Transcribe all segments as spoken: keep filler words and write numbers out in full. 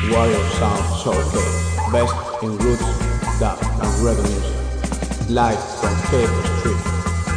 Warrior Sound Showcase, best in roots, dub, and reggae music, live from Cable Street.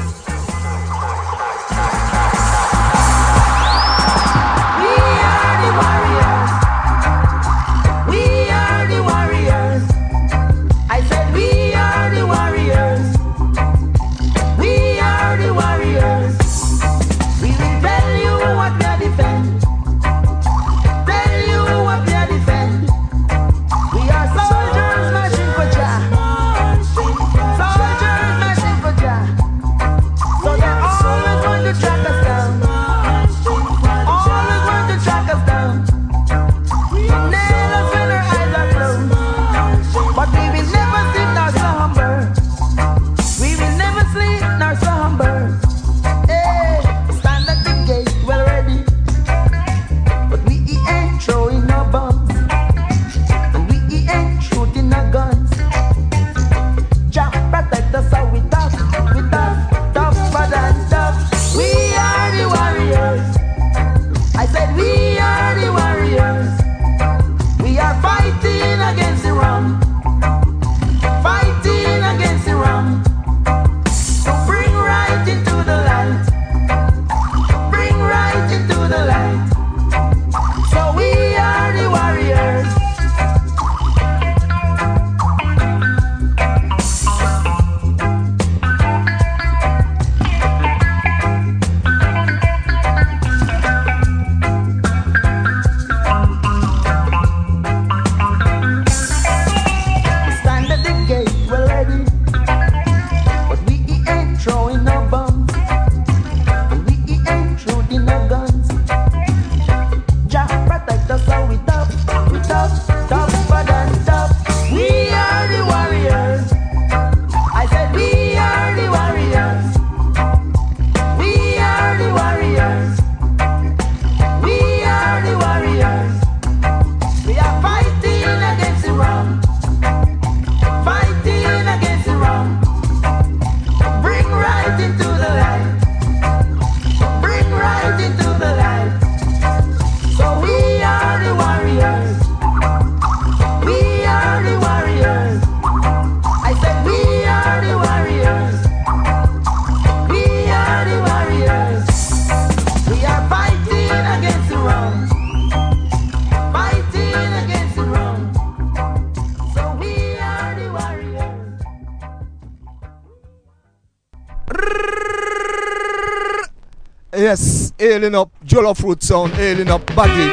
Yes, ailing up Jollof Fruit sound, ailing up Baggy.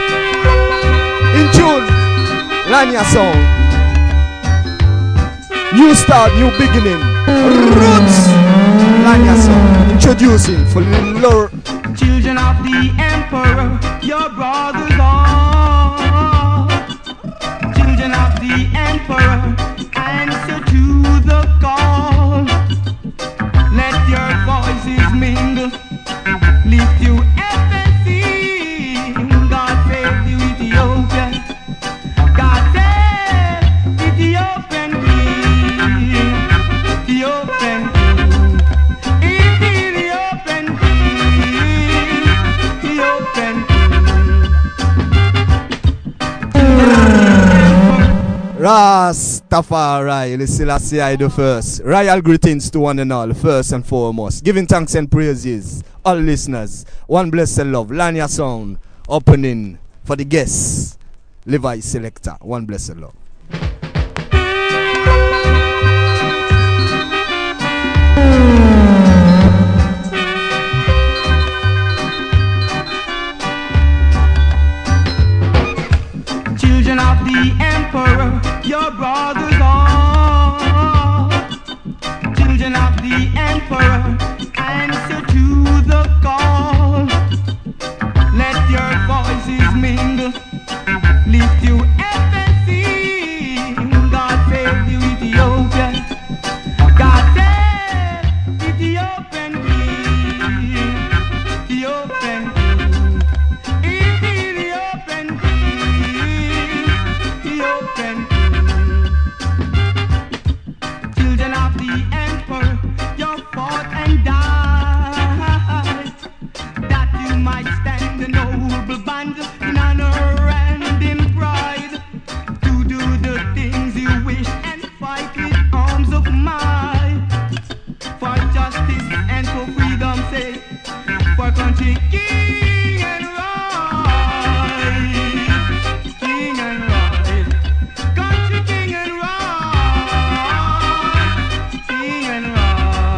In tune, Lanya sound. New start, new beginning. Roots, Lanya sound. Introducing for Lord. Children of the Emperor, your brothers are. Children of the Emperor, answer to the call. Let your voices mingle. Lift you up and sing. God save you, Ethiopia. God save Ethiopian king. Ethiopian king. Ethiopian king. Ethiopian king. Rastafari, listen, I say I do first. Royal greetings to one and all, first and foremost. Giving thanks and praises. All listeners, one blessed love, Lanya Sound, opening for the guests, Levi Selector, one blessed love. Children of the Emperor, your brothers are. Children of the Emperor, answer to the call. Let your voices mingle. Lift you up and sing. God save you, Ethiopia. God save Ethiopian king. Ethiopian king. Ethiopian king. Ethiopian king. Children of the Emperor, you fought and died. for country king and right, king and right, country king and right, king and right.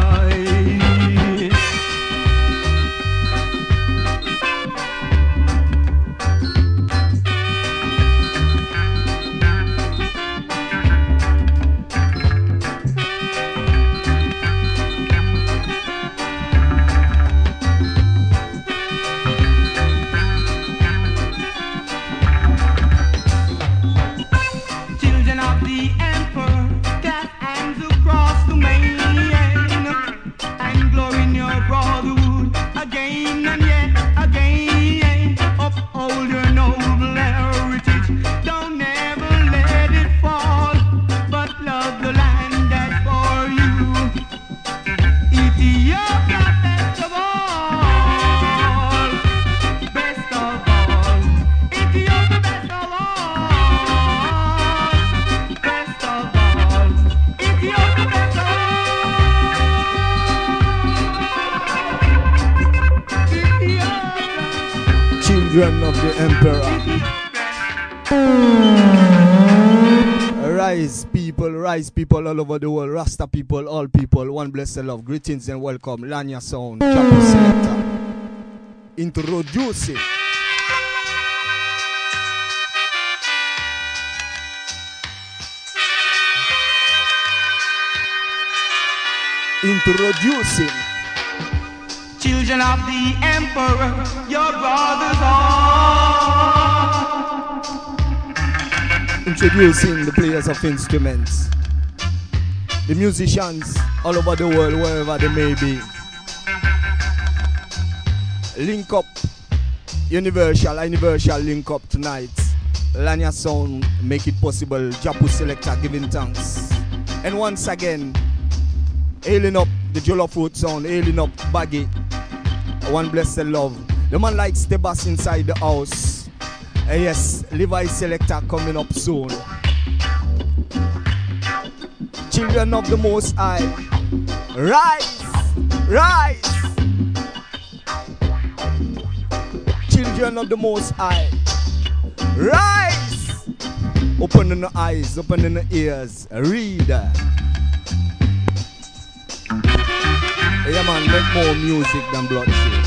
Children of the emperor, cast hands across the main, and glory in your brotherhood again and yet again. Uphold your noble heritage, don't ever let it fall, but love the land that's for you. Ethiopia, best of all, best of all. Ethiopia, best of all, best of all. Ethiopia, best of all. Ethiopia, Children of the Emperor. Rise people, rise people all over the world, Rasta people, all people, one blessed love. Greetings and welcome, Lanya Sound, Chapo Selector. Introducing. Introducing. children of the emperor, your brothers are. Introducing the players of instruments, the musicians all over the world, wherever they may be. Link up, Universal, Universal link up tonight. Lanya Sound make it possible. Japu Selector giving thanks. And once again, hailing up the Jollof Food Sound, hailing up Baggy, one blessed love. The man likes the bass inside the house. Uh, yes, Levi Selector coming up soon. Children of the Most High, rise, rise. Children of the Most High, rise. Open the eyes, open the ears, read. Yeah man, make more music than bloodshed.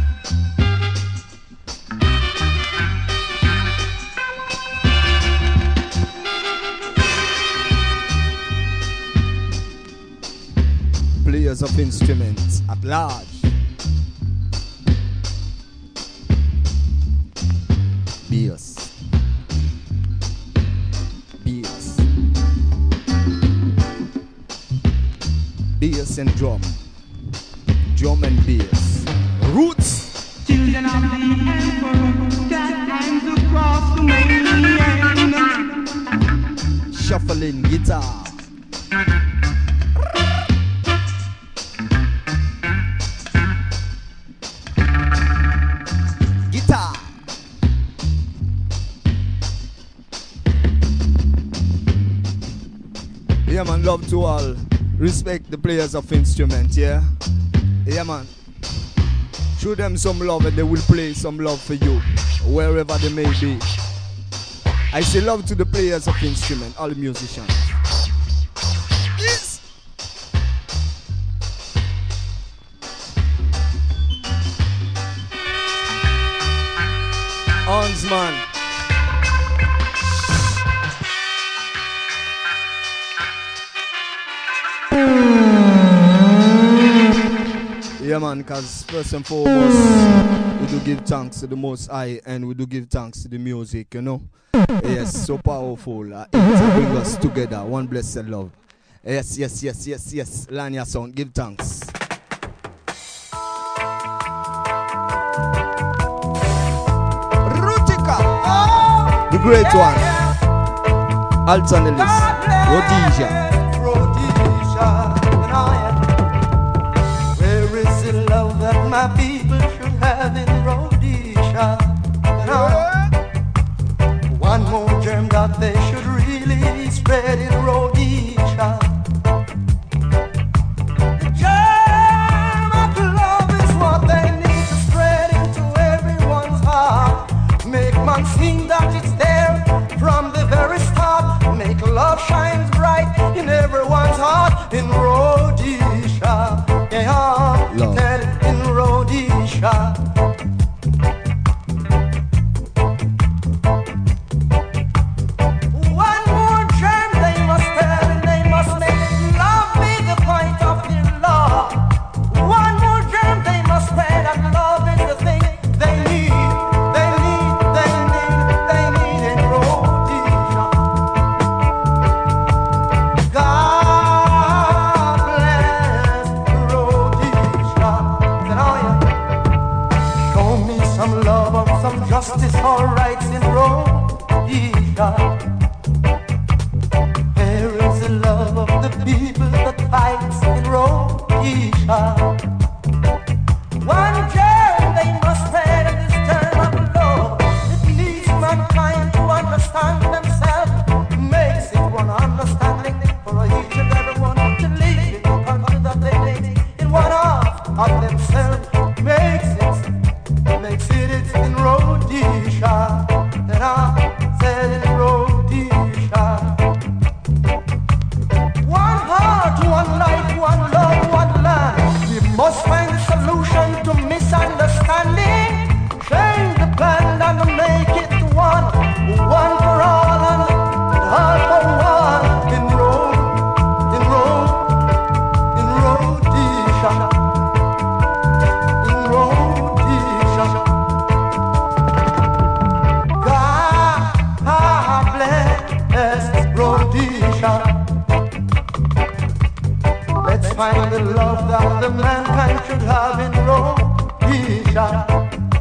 Players of instruments at large. Bass. Bass. Bass and drum. Drum and bass. Roots. Children of the emperor, that hands across the main. Shuffling guitar. Guitar. Yeah man, love to all. Respect the players of instruments, yeah? Yeah man. Show them some love and they will play some love for you, wherever they may be. I say love to the players of instrument, all the musicians. Yes. Hans man. Yeah man, cause first and foremost, we do give thanks to the Most High and we do give thanks to the music, you know. Yes, so powerful. Uh, it bring us together, one blessed love. Yes, yes, yes, yes, yes. Lanya Sound, give thanks. Rutica, oh, the great yeah, one. Yeah. Altanelis, Rhodesia. Rhodesia, and I am. Where is the love that my people should have in Rhodesia? And I one more germ that they should really spread in Rhodesia. The germ of love is what they need to spread. of themselves makes it, makes it it's in Rhodesia. And I said in Rhodesia. One heart, one life, one love, one land. We must find a solution to misunderstanding. Change the plan and make it one, one for all and all for one. In Rome, in Rome, in Rhodesia, in Rhodesia. God bless Rhodesia. Let's find the love that the mankind should have in Rhodesia.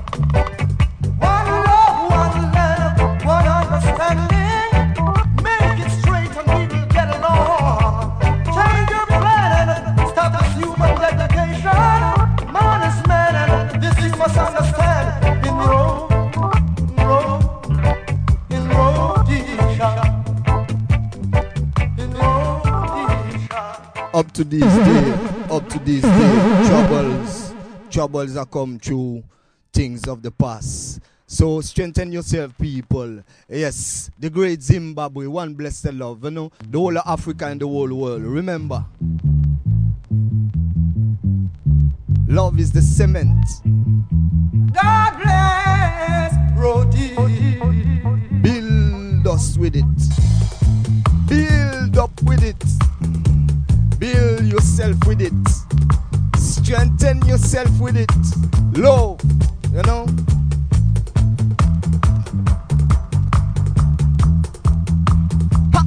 Up to this day, up to this day, troubles, troubles are come through things of the past. So strengthen yourself, people. Yes, the great Zimbabwe, one blessed love, you know, the whole of Africa and the whole world. Remember, love is the cement. God bless Rhodesia. Build us with it. Build up with it. Build yourself with it. Strengthen yourself with it. Love, you know. Ha.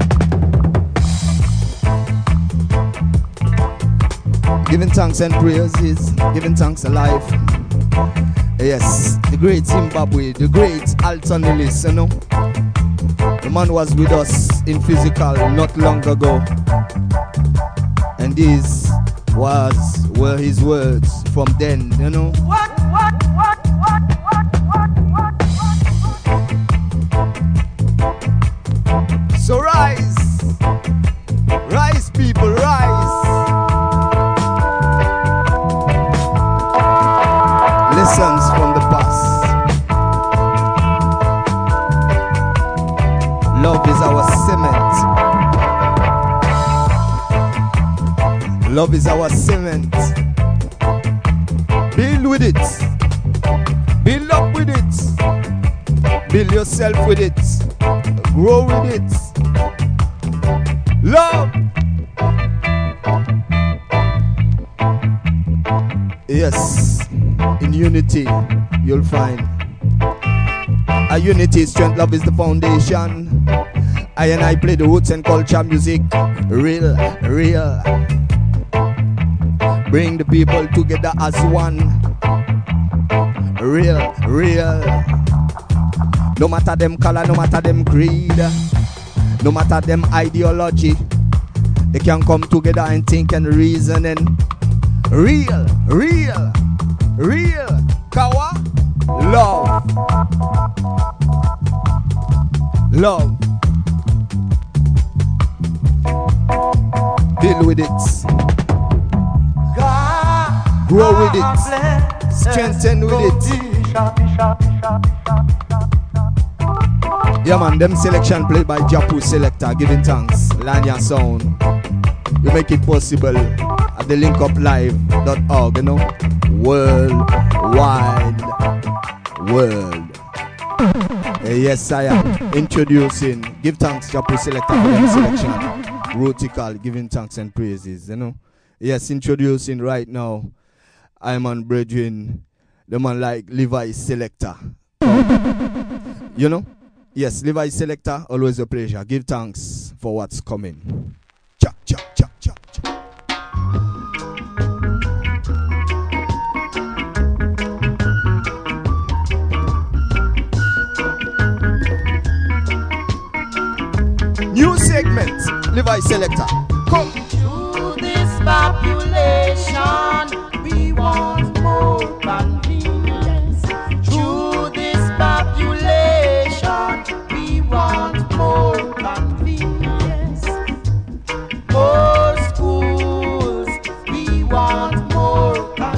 Giving thanks and praises, giving thanks alive. Yes, the great Zimbabwe, the great Alton Ellis, you know. The man was with us in physical not long ago. And these was were his words from then, you know. What, what, what, what, what, what, what? So rise, rise, people, rise. Lessons from the past. Love is our cement. Love is our cement. Build with it. Build up with it. Build yourself with it. Grow with it. Love. Yes. In unity, you'll find a unity, strength, love is the foundation. I and I play the roots and culture music. Real, real. Bring the people together as one. Real, real. No matter them color, no matter them creed, no matter them ideology, they can come together and think and reason and real, real, real. Kawa, love, love. Deal with it. Grow with it. Strengthen with it. Yeah man, them selection played by Japu Selector, giving thanks. Lanya Sound. You make it possible at the link up live dot org, you know. Worldwide world. Uh, yes I am introducing. Give thanks Japu Selector for them selection. Rotical, giving thanks and praises, you know. Yes, introducing right now. I'm on brethren, the man like Levi Selector. You know? Yes, Levi Selector, always a pleasure. Give thanks for what's coming. Cha, cha, cha, cha, cha. New segment, Levi Selector. Come. To this population, we want more convenience. To this population, we want more convenience. More schools, we want more convenience.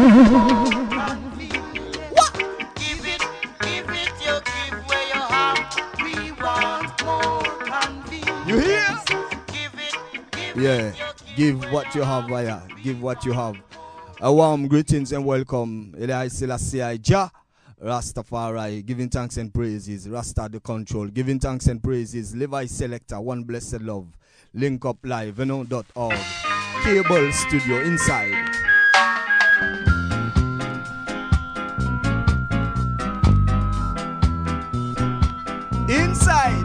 more convenience. What? Give it, give it, you give where you have. We want more convenience. You hear? Give it, give Yeah, it, you give what you have, Vaya. Give what you have. A warm greetings and welcome. Eli Selassie Jah, Rastafari, giving thanks and praises. Rasta the control, giving thanks and praises. Levi Selector, One Blessed Love. Link up live, you know, dot org. Cable Studio inside. Inside.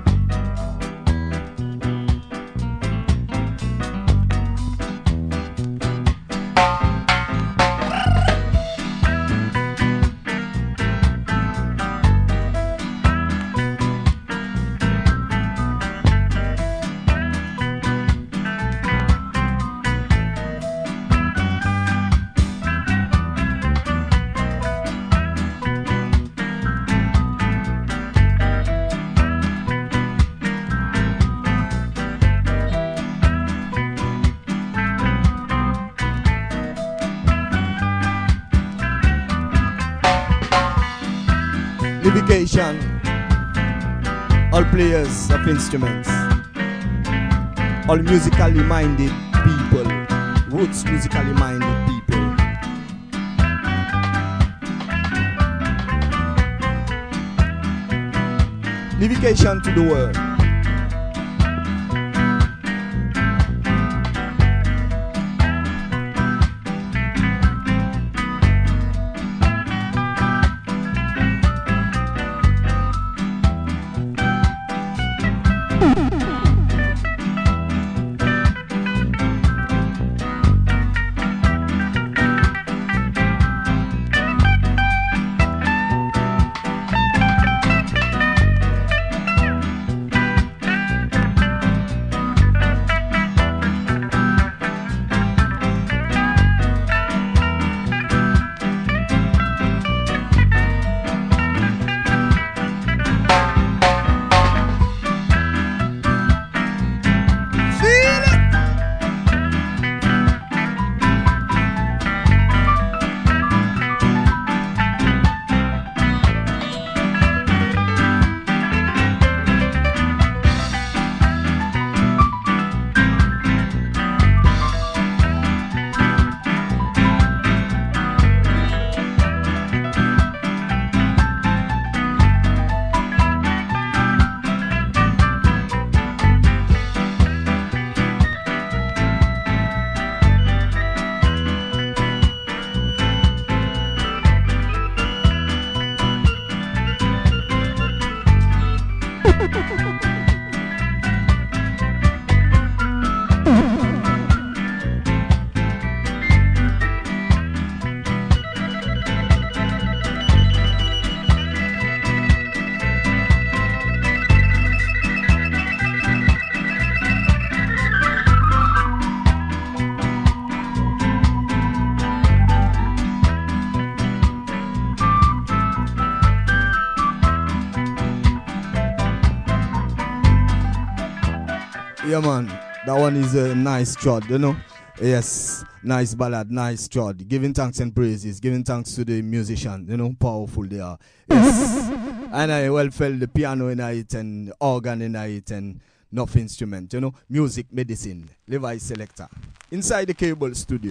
Livication, all players of instruments, all musically minded people, roots musically minded people. Livication to the world. Yeah, man, that one is a nice trod, you know. Yes, nice ballad, nice trod. Giving thanks and praises, giving thanks to the musician, you know, powerful they are. Yes, and I well felt the piano in it and organ in it and enough instrument, you know, music, medicine. Levi Selector inside the Cable Studio.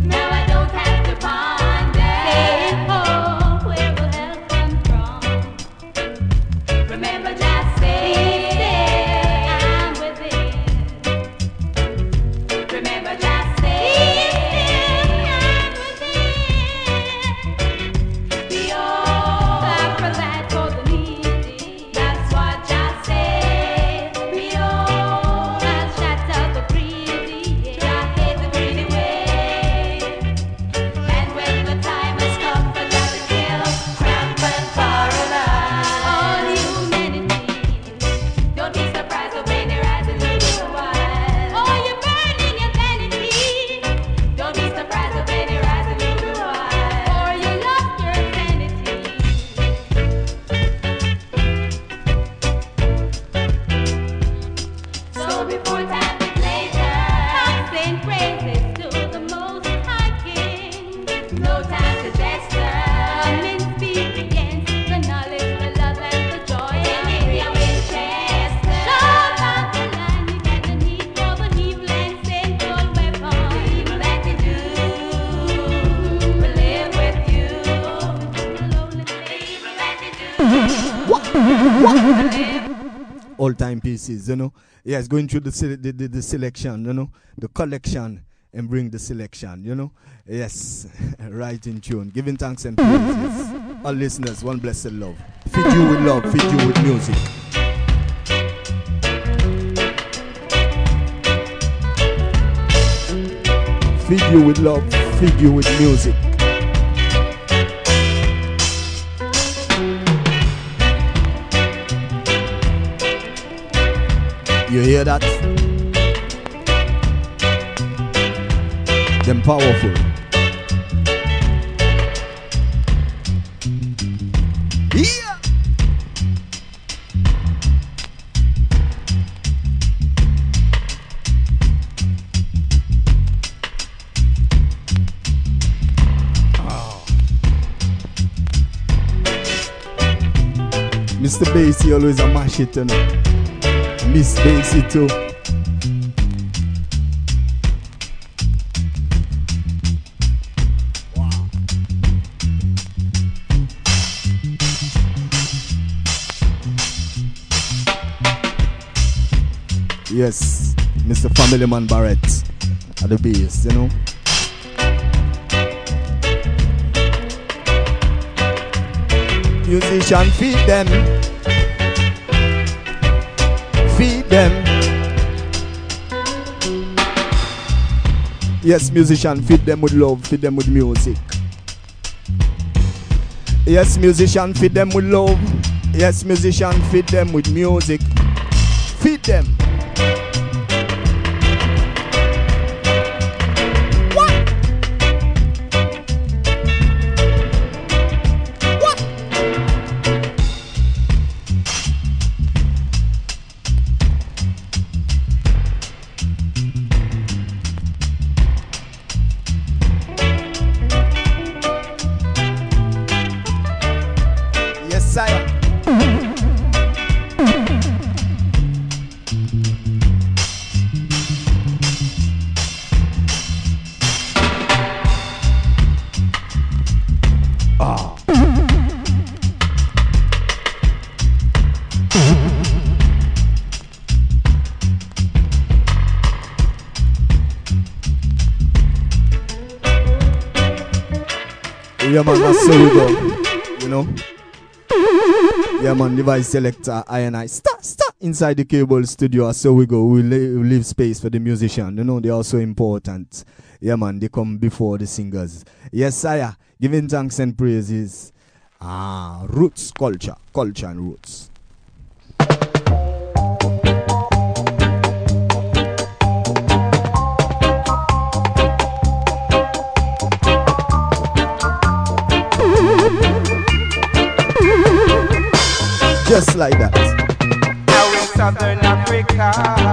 Now I don't have to ponder, saying, oh, where will help come from? all-time pieces, you know. Yes, going through the, se- the, the the selection, you know, the collection, and bring the selection, you know. Yes, right in tune. Giving thanks and praises. All listeners, one blessed love. Feed you with love, feed you with music. Feed you with love, feed you with music. You hear that? Them powerful. Yeah. Oh. Mister Basie always a mash it, you know. Miss Basie too. Wow. Yes, Mister Family Man Barrett at the bass, you know. Musician, feed them. Feed them. Yes, musician, feed them with love, feed them with music. Yes, musician, feed them with love. Yes, musician, feed them with music. Feed them. Yeah man, that's so we go. You know? Yeah man, device selector, I and I. Start, start inside the cable studio. So we go. We leave, we leave space for the musician. You know, they're also important. Yeah man, they come before the singers. Yes, sire. Giving thanks and praises. Ah, roots, culture. Culture and roots. Just like that. Now in Southern Africa,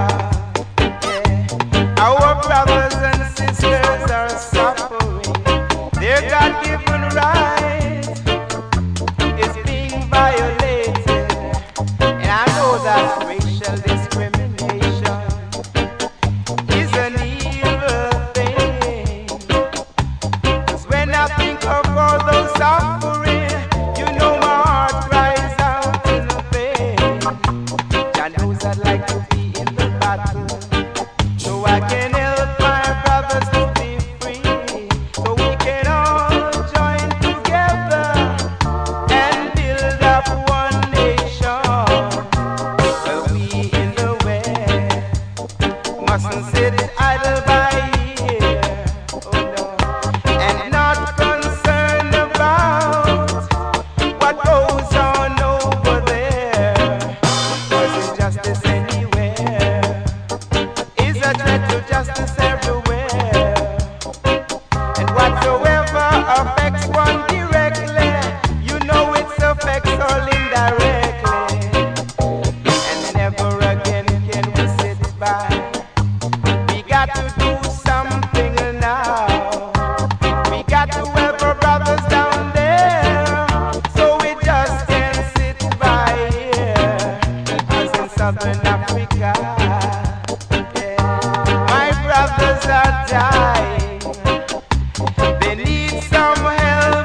yeah, our brothers and sisters are suffering. Their God-given right is being violated. And I know that racial discrimination is an evil thing. 'Cause when I think of all those suffering, you know my heart cries out in pain. I knows I'd like to be in the battle, so I can help my brothers to be free, so we can all join together and build up one nation. Well, we in the West mustn't sit idle by here, oh no, and not concerned about what goes on over there. 'Cause injustice anywhere is a threat to justice everywhere. And whatsoever affects one directly, you know it affects all indirectly. And never again can we sit by. We got to do something now. We got to help our brothers down there, so we just can't sit by here. As in Southern Africa, yeah, my brothers are dying. They need some help,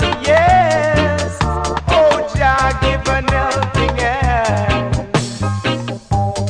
yes. Oh, Jah, give an helping hand.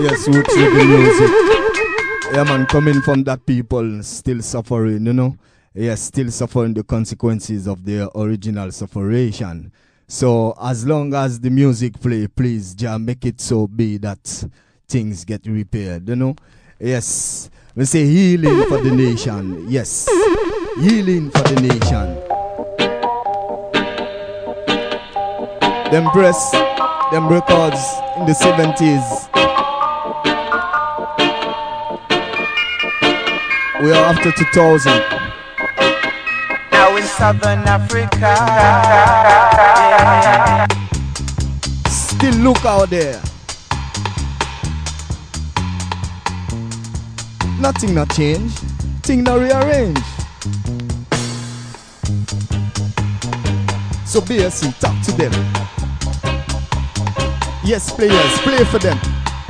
Yes, roots reggae music. Yeah, man, coming from that people still suffering, you know. Yes, still suffering the consequences of their original sufferation. So as long as the music play, please, Jah, make it so be that things get repaired, you know. Yes, we say healing for the nation. Yes, healing for the nation. Them press, them records in the seventies. We are after two thousand. Now in Southern Africa, yeah. Still look out there. Nothing not change. Thing not rearrange. So B S C, talk to them. Yes, players, play for them.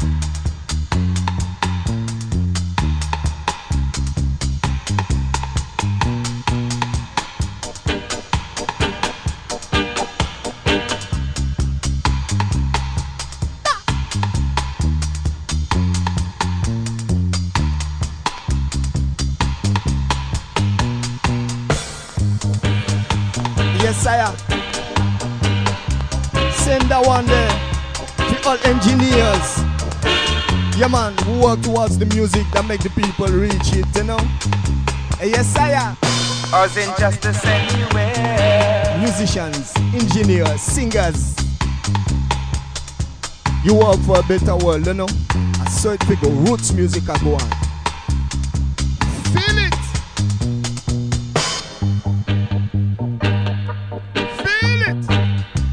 Yes, sire. Send that one there. All engineers, yeah man, who work towards the music that make the people reach it, you know. Yes, sire. Us injustice anywhere. Musicians, engineers, singers, you work for a better world, you know. I saw it figure roots music I go on. Feel it. Feel it.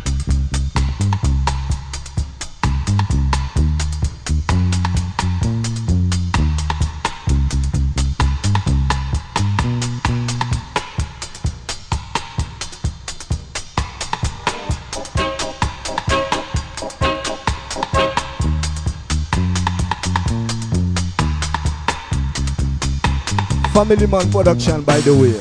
Family Man Production, by the way.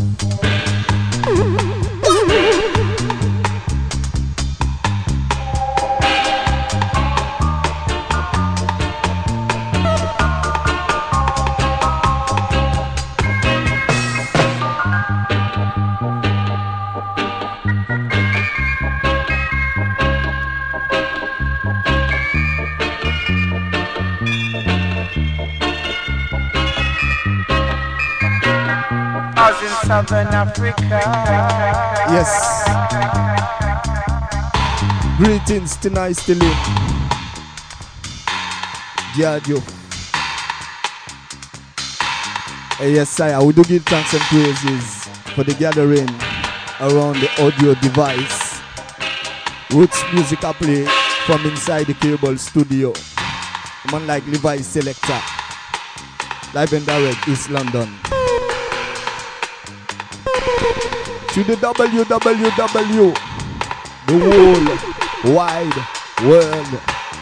Us in Southern Africa. Yes. Greetings tonight, still in. Diadio. Hey, yes, sire. We do give thanks and praises for the gathering around the audio device. Roots music I play from inside the cable studio. A man like Levi Selector. Live and direct, East London. To the W W W, the whole wide world.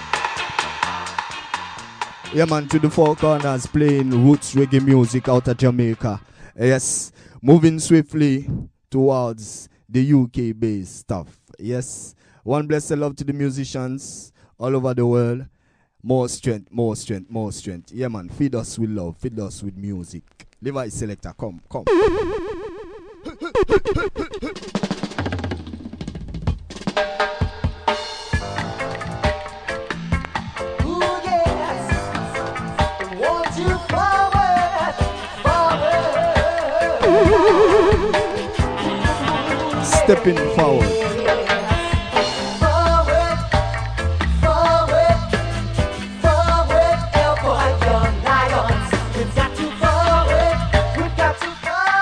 Yeah man, to the four corners, playing roots reggae music out of Jamaica. Yes, moving swiftly towards the U K based stuff. Yes, one blessed love to the musicians all over the world. More strength, more strength, more strength. Yeah man, feed us with love, feed us with music. Levi Selector, come, come. Ooh, yes. Want you forward, forward. Stepping forward. Forward, forward, forward, elbow your lions. We've got to forward, we've got to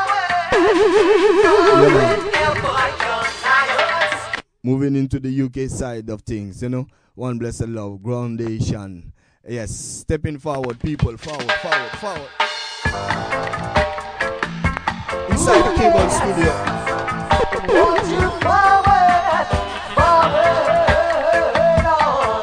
forward. Moving into the U K side of things, you know, one blessed love, groundation. Yes, stepping forward, people, forward, forward, forward. Inside the cable studio. Want you forward, forward, on.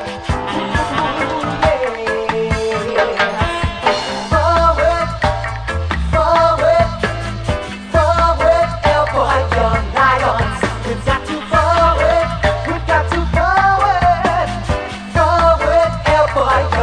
Forward, forward, forward, elbow your lions. We've got to forward, we've got to forward, forward, elbow your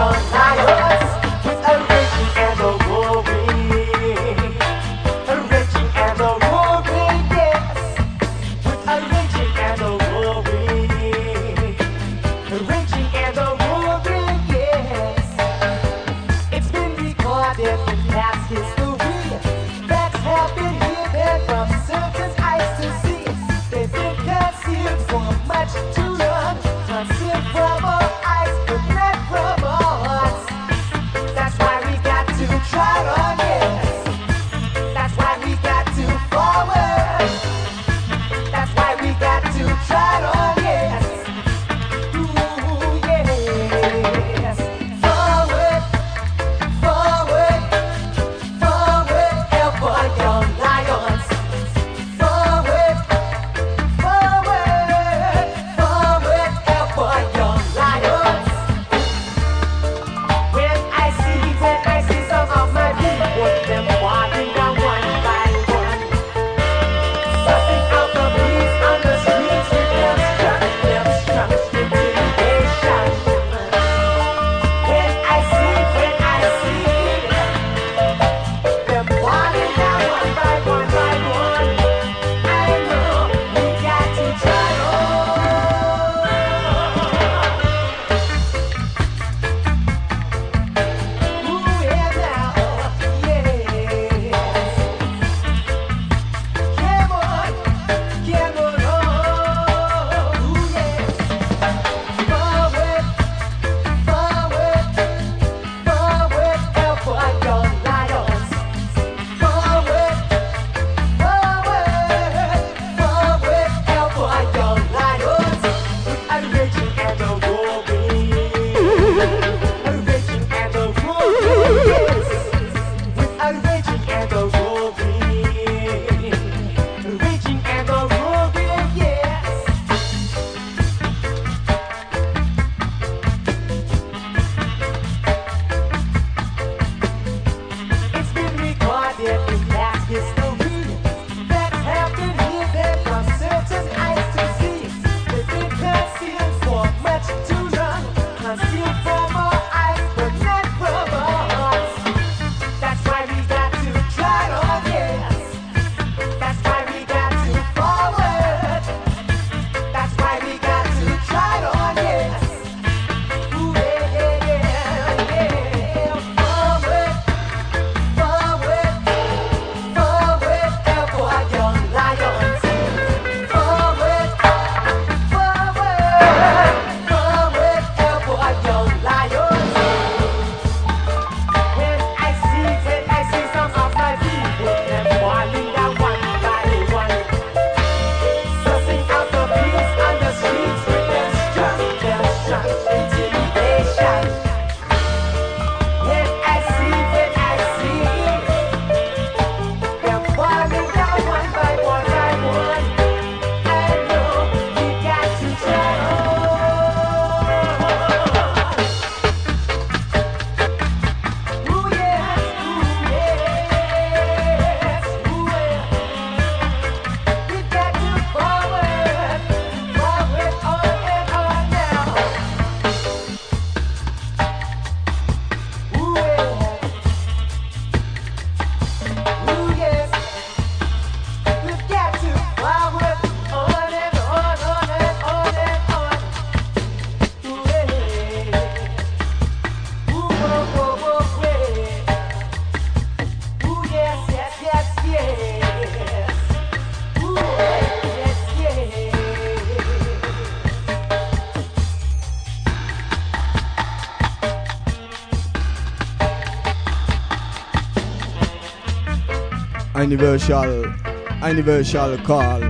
Universal, Universal Call.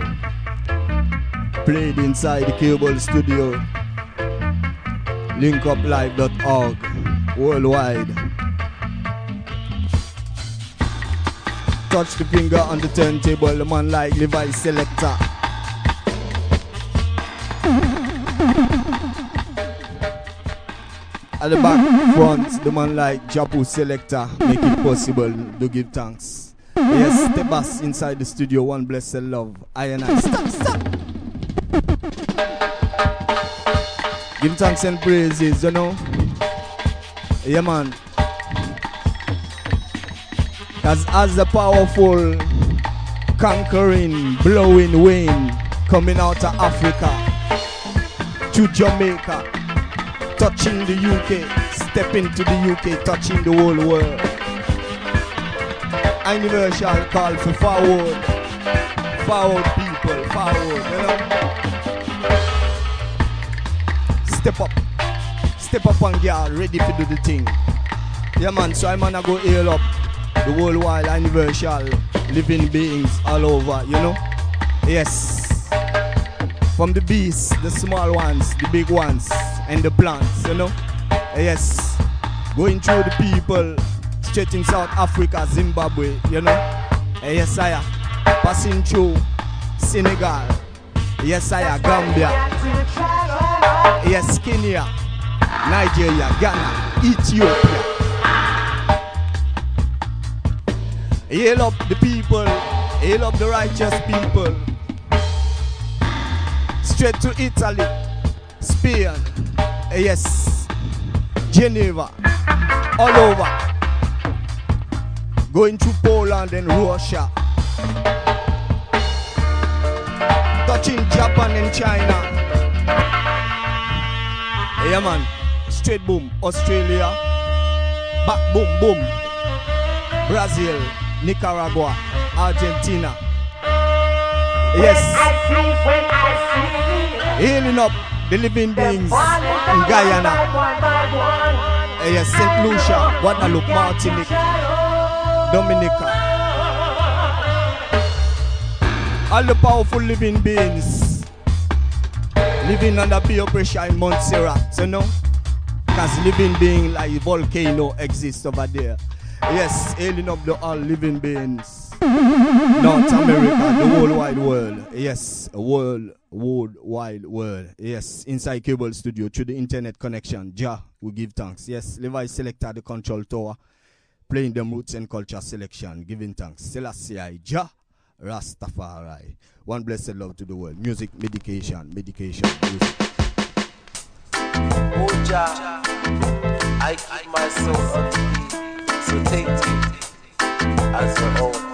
Played inside the Cable Studio. link up live dot org. Worldwide. Touch the finger on the turntable, the man like Levi Selector. At the back front, the man like Japu Selector, make it possible to give thanks. Yes, the bass inside the studio, one blessed love. I and I. Stop, stop. Give thanks and praises, you know. Yeah, man. Cause as the powerful, conquering, blowing wind coming out of Africa to Jamaica, touching the U K, stepping to the U K, touching the whole world. Universal call for forward, forward people, forward, you know. Step up, step up and get ready to do the thing. Yeah, man, so I'm gonna go hail up the worldwide universal living beings all over, you know. Yes, from the beasts, the small ones, the big ones, and the plants, you know. Yes, going through the people, straight in South Africa, Zimbabwe, you know. Yes, I am passing through Senegal. Yes, I am Gambia. Yes, Kenya, Nigeria, Ghana, Ethiopia. Hail up the people, hail up the righteous people. Straight to Italy, Spain, yes, Geneva, all over. Going to Poland and Russia. Touching Japan and China. Yeah, man, straight boom, Australia. Back boom, boom. Brazil, Nicaragua, Argentina. Yes. Healing up the living beings in Guyana. Yes, Saint Lucia, Guadeloupe, Martinique, Dominica. All the powerful living beings living under peer pressure in Montserrat, you know? Because living being like a volcano exists over there. Yes, hailing up the all living beings. North America, the whole wide world. Yes, a world, world wide world. Yes, inside Cable Studio through the internet connection. Jah, we give thanks. Yes, Levi Selector, the control tower, playing them roots and culture selection, giving thanks. Selassie I, Jah, Rastafari. One blessed love to the world. Music, medication, medication, music. Oh Jah, I give my soul unto thee, so take it as your own.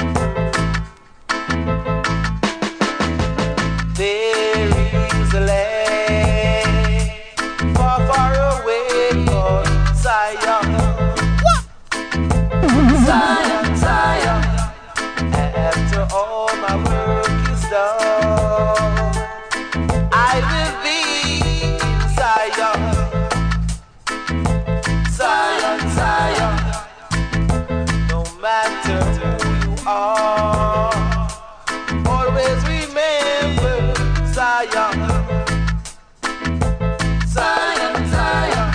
There is a land far, far away called Zion. What? Zion, Zion. After all my work is done, I will be in Zion. Zion, Zion. No matter who you are, always remember Zion. Zion, Zion.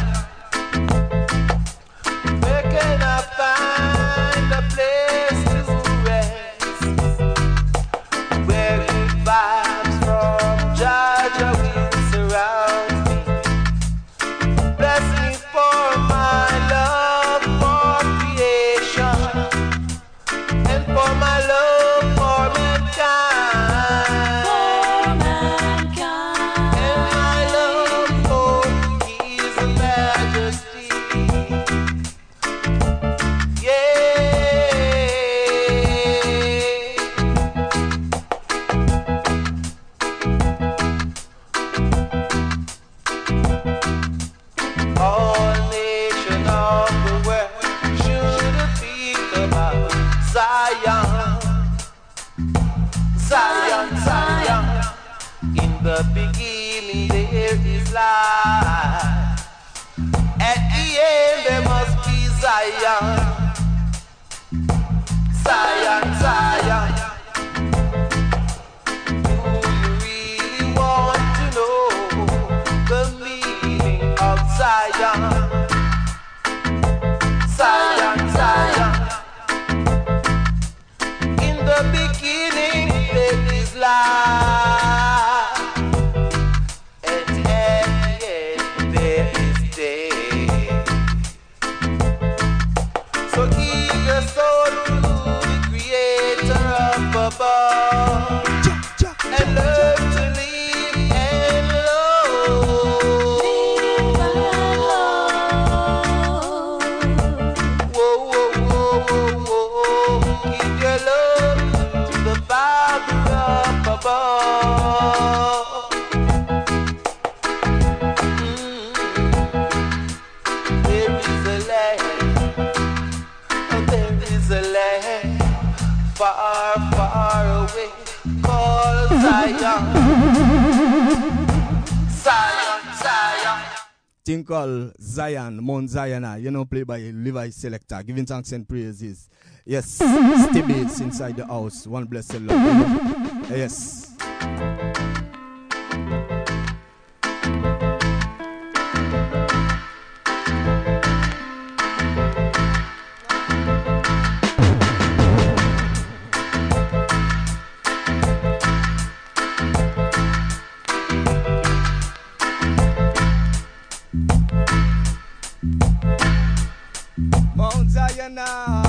Where can I find a place to rest, where good vibes from Georgia will surround me? Bless me for my love for creation, and for my love for mankind, and my love for His majesty. Yeah. All nations of the world should think about Zion. Zion, Zion. In the beginning there is life. At the end there must be Zion. Zion, Zion. Do you really want to know the meaning of Zion? Zion, Zion. In the beginning there is light, and at the end there is day. So give your soul to the Creator up above, and learn to live and love. Whoa, whoa, whoa, whoa, whoa. Give your love to the Father up above. Mm. There is a land, oh, there is a land far, far away called Zion. Zion, Zion. Thing called Zion, Mount Zion, you know, played by Levi Selector, giving thanks and praises. Yes, Stibbates inside the house, one blessed love. You know? Yes. Mount Zion,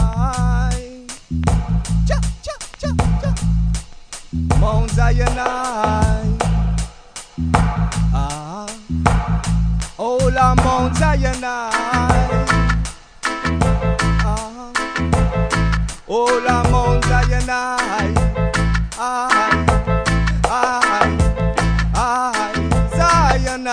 cha, cha, cha, cha. Mount Zion, ah, oh la Mount Zion, ah, oh la Mount Zion, I, I, I, Zion,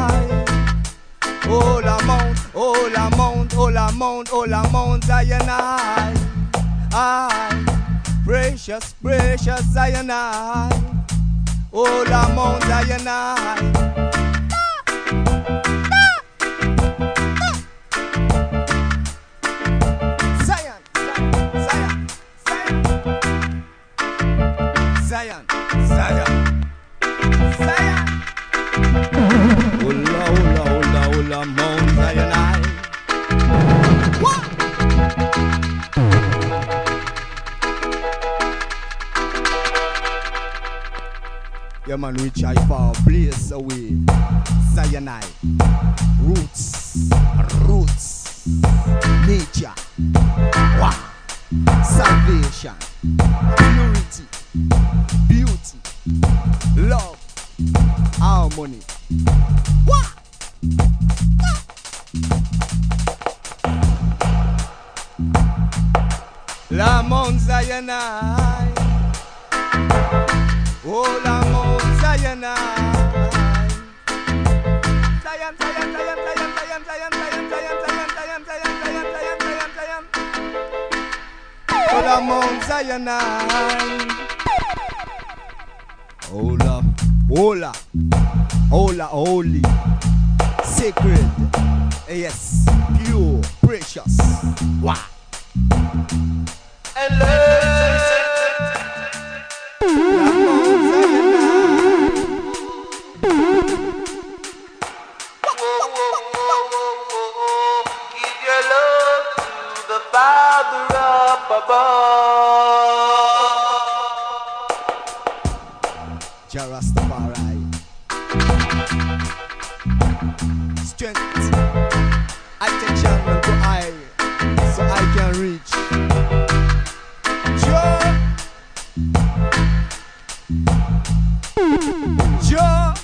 oh la Mount, oh la Mount, oh la Mount, oh la Mount Zion, I, I, precious, precious Zion, I, oh la Mount Zion, I. Zion, Zion, Zion, Zion, Zion, Zion. Ola, ola, ola, ola, Mount Zion, I. What? Yeah, man, reach high far, place away. Zion, I. Roots, roots, nature, wow, salvation, purity, beauty, love, harmony. What? La Mount Zion, I. Oh, la Mount Zion, I. Zion, Zion, Zion, Zion, Zion, Zion, Zion, Zion, Zion, Zion, Zion, Zion, Zion, Zion, Zion. Oh, la Mount Zion, I. Oh, la, oh, la, oh, la, holy, sacred, yes, pure, precious. Wow. And learn. La Mount Zion, Whoa, whoa, whoa, whoa, whoa. Give your love to the Father up above. Jah Rastafari. Strength, attention to I, so I can reach. Jah, Jah.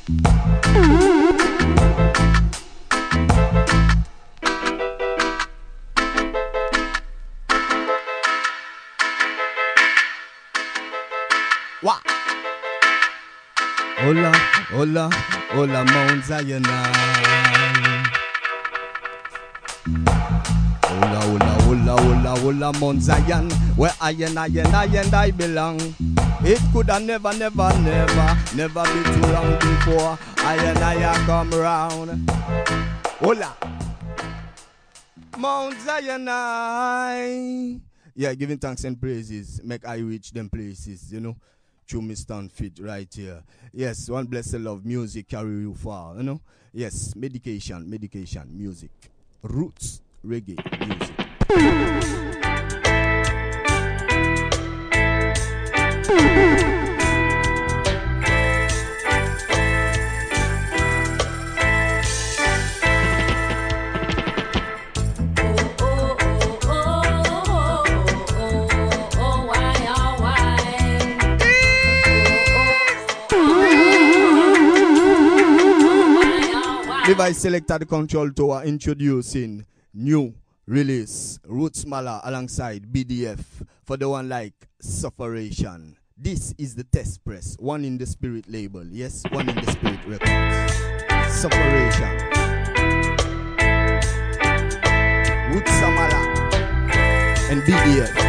Wah. Hola, hola, hola, Mount Zion. Hola, hola, hola, hola, hola, Mount Zion, where I and I and I and I belong. It could have never, never, never, never be too long before I and I come round. Hola, Mount Zion, I. Yeah, giving thanks and praises, make I reach them places, you know. Through me stand fit right here. Yes, one blessed love, music carry you far, you know. Yes, medication, medication, music. Roots, reggae, music. Device selector the control tower introducing new release Roots Mala alongside B D F for the one like Sufferation. This is the test press, one in the spirit label. Yes, one in the spirit records. Sufferation. Roots Mala and B D F.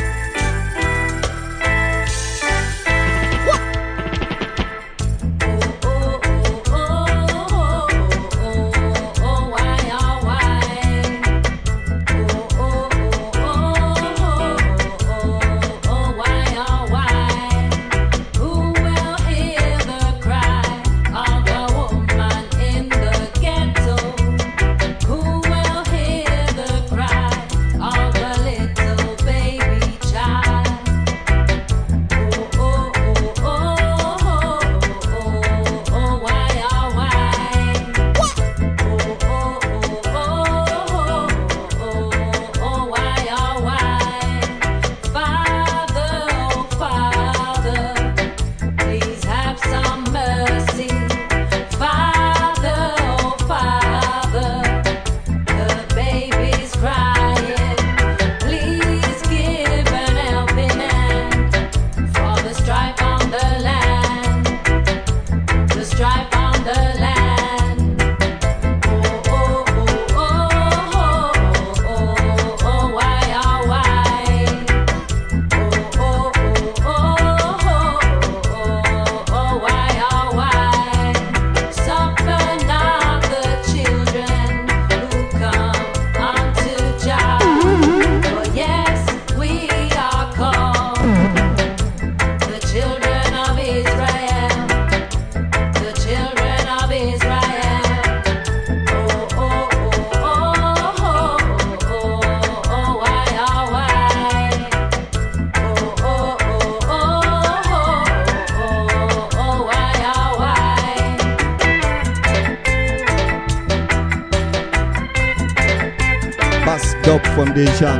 Dub Foundation,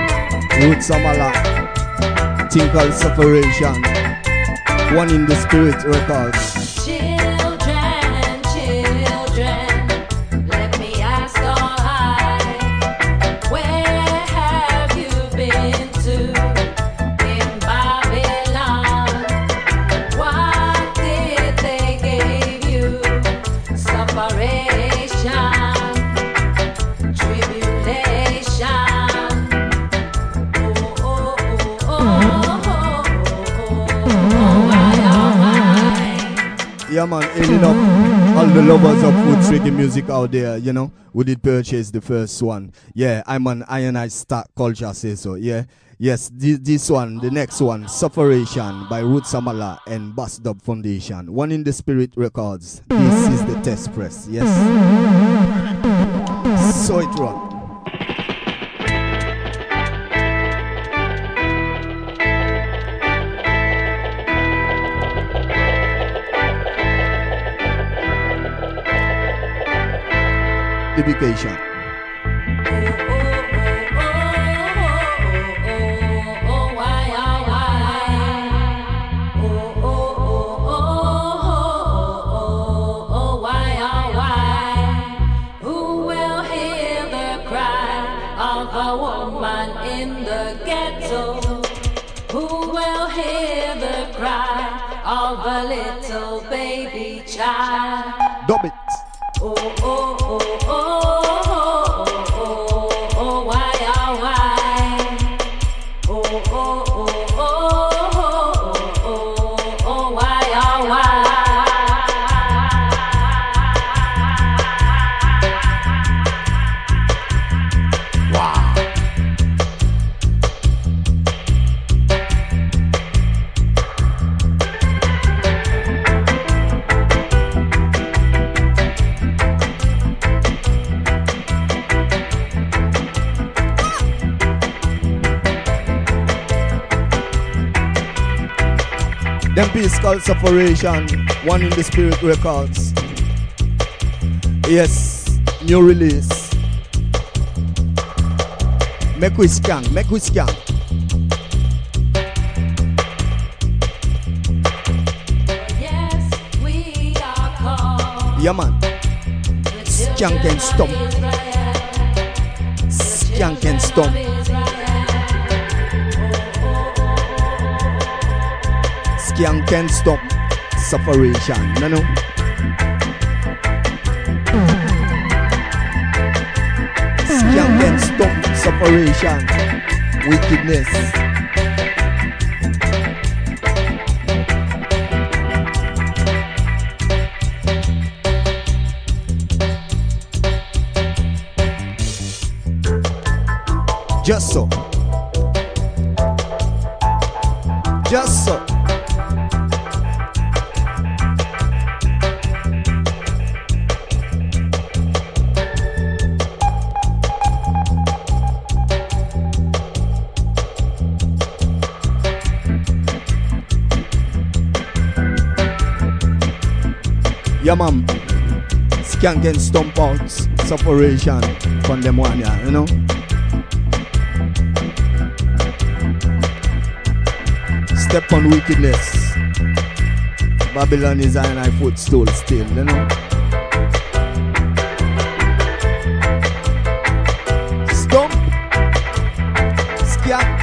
Roots Amala, thing called Sufferation, one in the spirit records. Children, children, let me ask all high, where have you been to in Babylon? What did they give you? Sufferation. Yeah, man, hailing up all the lovers of roots reggae music out there, you know. We did purchase the first one. Yeah, I'm an Ionized Stock Culture, say so, yeah. Yes, this, this one, the next one, Sufferation by Roots Amala and Bass Dub Foundation. One in the Spirit Records. This is the test press, yes. So it run. Education. Who will hear the cry of a woman in the ghetto? Who will hear the cry of a little baby child? Dub it. Oh, oh, oh, oh, oh, oh, oh, why, oh, why? Oh, oh, oh, oh, oh, oh, oh, why, oh, why? Wow. Them piece called Separation, One in the Spirit Records. Yes, new release. Make we scan, make we scan. Yes, we are called. Yeah, man. Skank and stomp. Skank and stomp. Skank and stomp. Separation, no, no. Skank and stomp. Separation. Wickedness. Just so. Just so. Yeah, man. Skank and stomp out. Separation from them one, yeah, you know. Step on wickedness. Babylon is on our footstool still, you know. Stomp. Skank.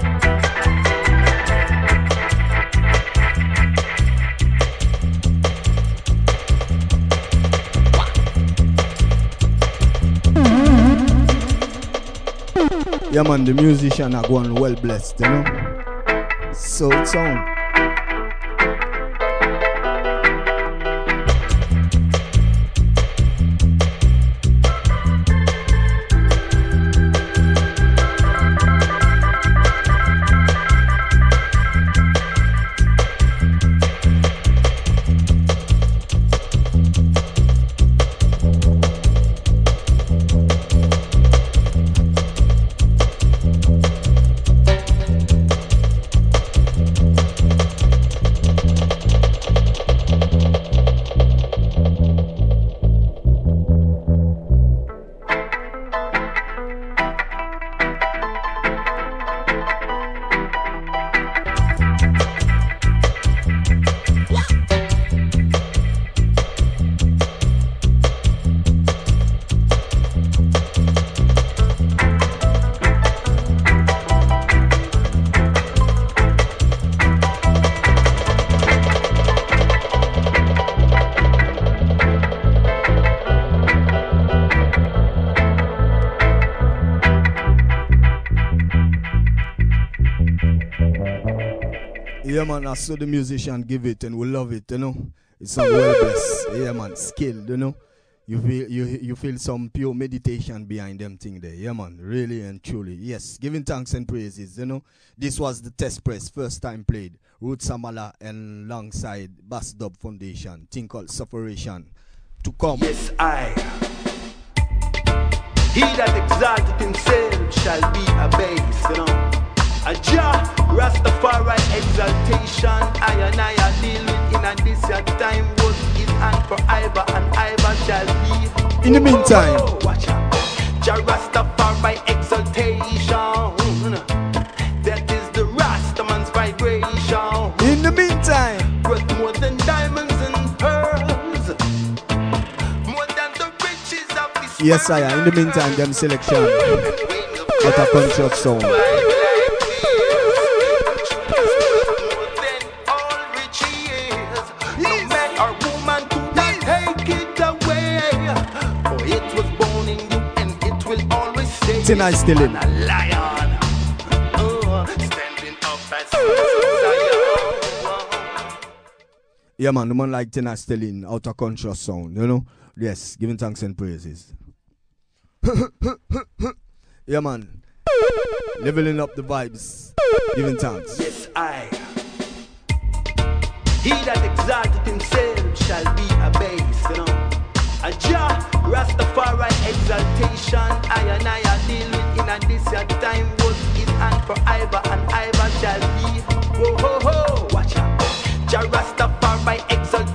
Yeah, man, the musician are going well blessed, you know. So it's on. Yeah, man, I saw the musician give it and we love it, you know. It's some well blessed. Yeah, man, skilled, you know. You feel you you feel some pure meditation behind them thing there. Yeah, man, really and truly. Yes, giving thanks and praises, you know. This was the test press, first time played. Ruth Samala and alongside Bass Dub Foundation, thing called Separation. To come. Yes, I. He that exalteth himself shall be abased, you know. A Jah, Rastafari exaltation, I and I are dealing in a this your time was is and forever and ever shall be. In the meantime, oh, watch out. Jah Rastafari exaltation, that is the Rastaman's vibration. In the meantime, worth more than diamonds and pearls, more than the riches of this world. Yes, I am. In the meantime, them selection, what a conscious sound. Tonight still in. A lion, oh, standing up as Zion. Yeah, man, the man like Tina still in, outer conscious sound, you know. Yes, giving thanks and praises. Yeah, man, leveling up the vibes, giving thanks. Yes, I. He that exalteth himself shall be abased, you know. A Jah, Rastafari exaltation, I and I are dealing in a this your time was is and forever and ever shall be. Whoa ho ho, watch out.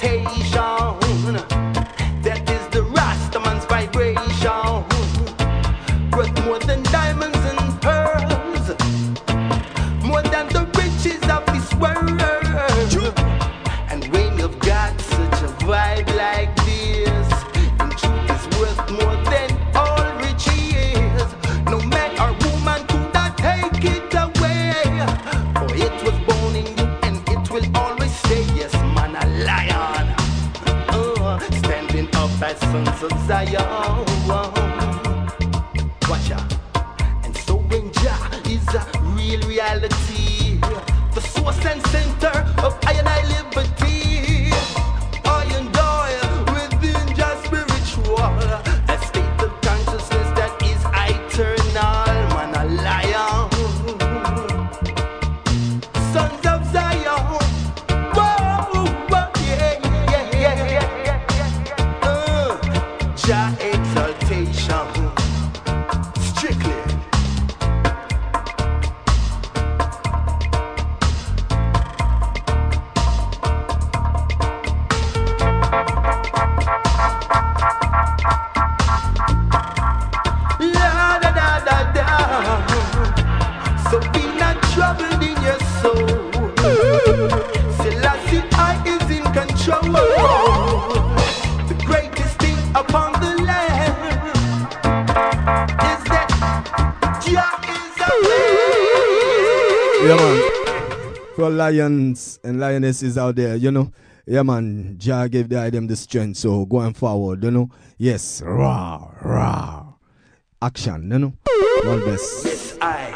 exaltation. That is the Rastaman's vibration. Worth more than diamonds and pearls, more than the riches of this world. And when you've got such a vibe like this, in truth is worth more than all riches. No man or woman could not take it away, for it was born in you and it will always stay. Yes, man, a lion, uh, standing up as sons of Zion. Watch out. And so when Jah is a real reality, the source and center of I and I liberty, I and I within Jah spiritual, a state of consciousness that is eternal. Man, a lion, sons of Zion. Whoa, whoa, yeah, yeah, yeah, yeah, yeah. Uh, Jah exaltation. Strictly. La da da da da. So be not troubled in your soul. Selassie I is in control. The greatest thing upon the land is that Jah is a Yeah, man. For lions and lionesses out there, you know. Yeah, man. Jah gave the them the strength, so going forward, you know. Yes, raw, raw. Action, you know. All best. Yes, I.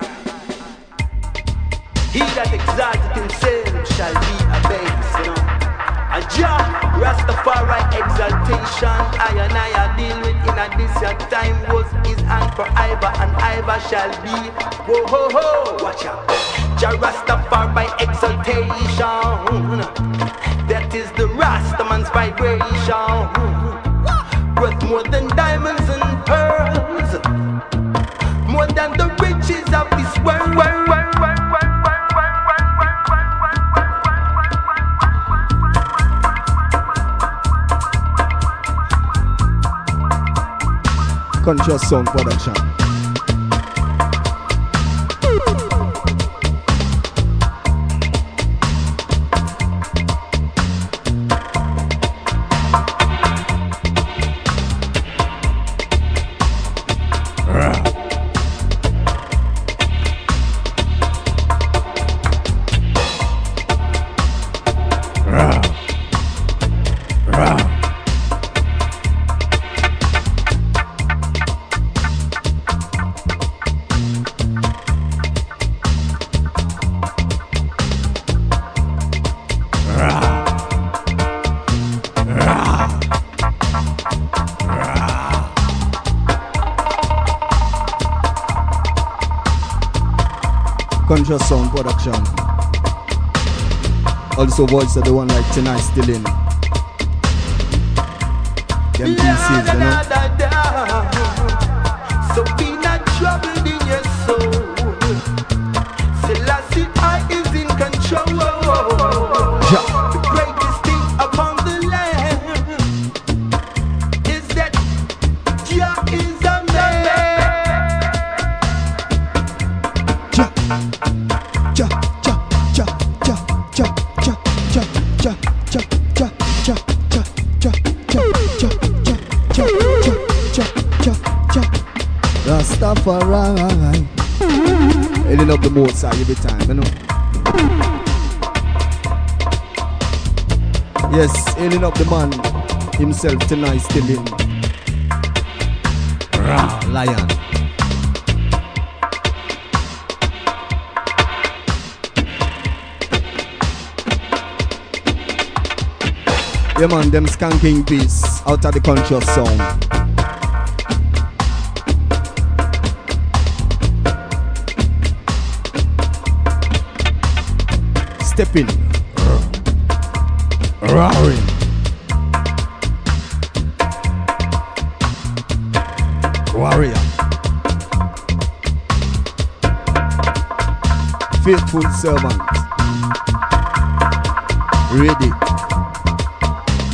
He that exalteth himself shall be abased, you know. A Jah, Rastafari exaltation, I and I are deal with in a this your time was is and forever and ever shall be. Whoa ho ho, watch out. Jah Rastafari exaltation, that is the Rastaman's vibration. Worth more than diamonds and pearls, more than the riches of this world. Conscious Sound Production. Conscious Sound Production. Also voice of the one like Tonight Still In. Them pieces, you know. So be not troubled in your soul. Selassie I is in control. Ja. The greatest thing upon the land is that Jah is a man. Ja. Ja, ja, ja, ja, ja, ja, ja, ja, ja, ja, ja, ja, ja, ja, ja, ja, ja, ja, ja, ja. Rastafari. Heading up the boat side every time, you know. Yes, heading up the man himself tonight still in. Rah, lion. Yeah man, them skanking piece out of the Conscious Sound. Stepping, roaring, warrior, faithful servant, ready.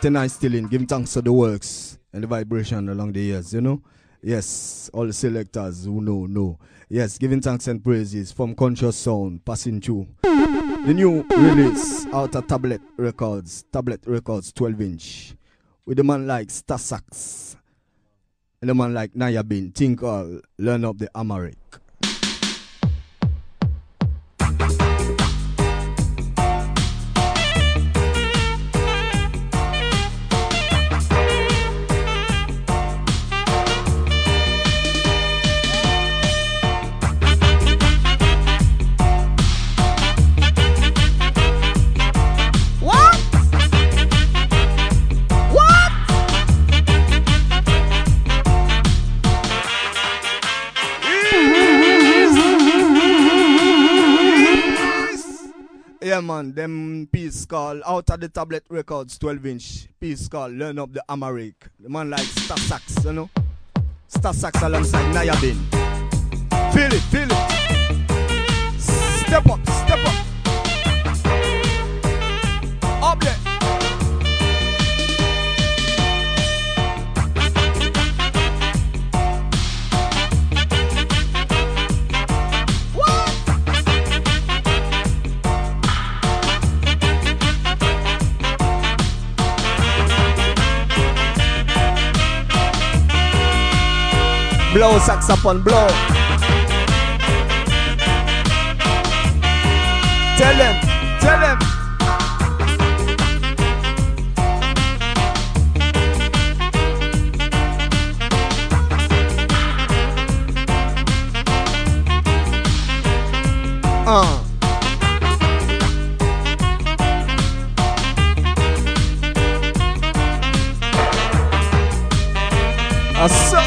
tonight still in. Giving thanks to the works and the vibration along the years, you know. Yes, all the selectors who know, know. Yes, giving thanks and praises from Conscious Sound, passing through. The new release out of Tablet Records, Tablet Records twelve inch. With a man like Star Sax and a man like Naya Bin, think all, learn up the Amharic. Yeah, man, them piece called out of the Tablet Records twelve inch piece called Learn Up the Amharic. The man like Star Sax, you know. Star Sax alongside Naya Bin. Feel it, feel it. Step up, step up. Up there. Blow saxophone, blow. Tell them, tell them. Uh. Uh, so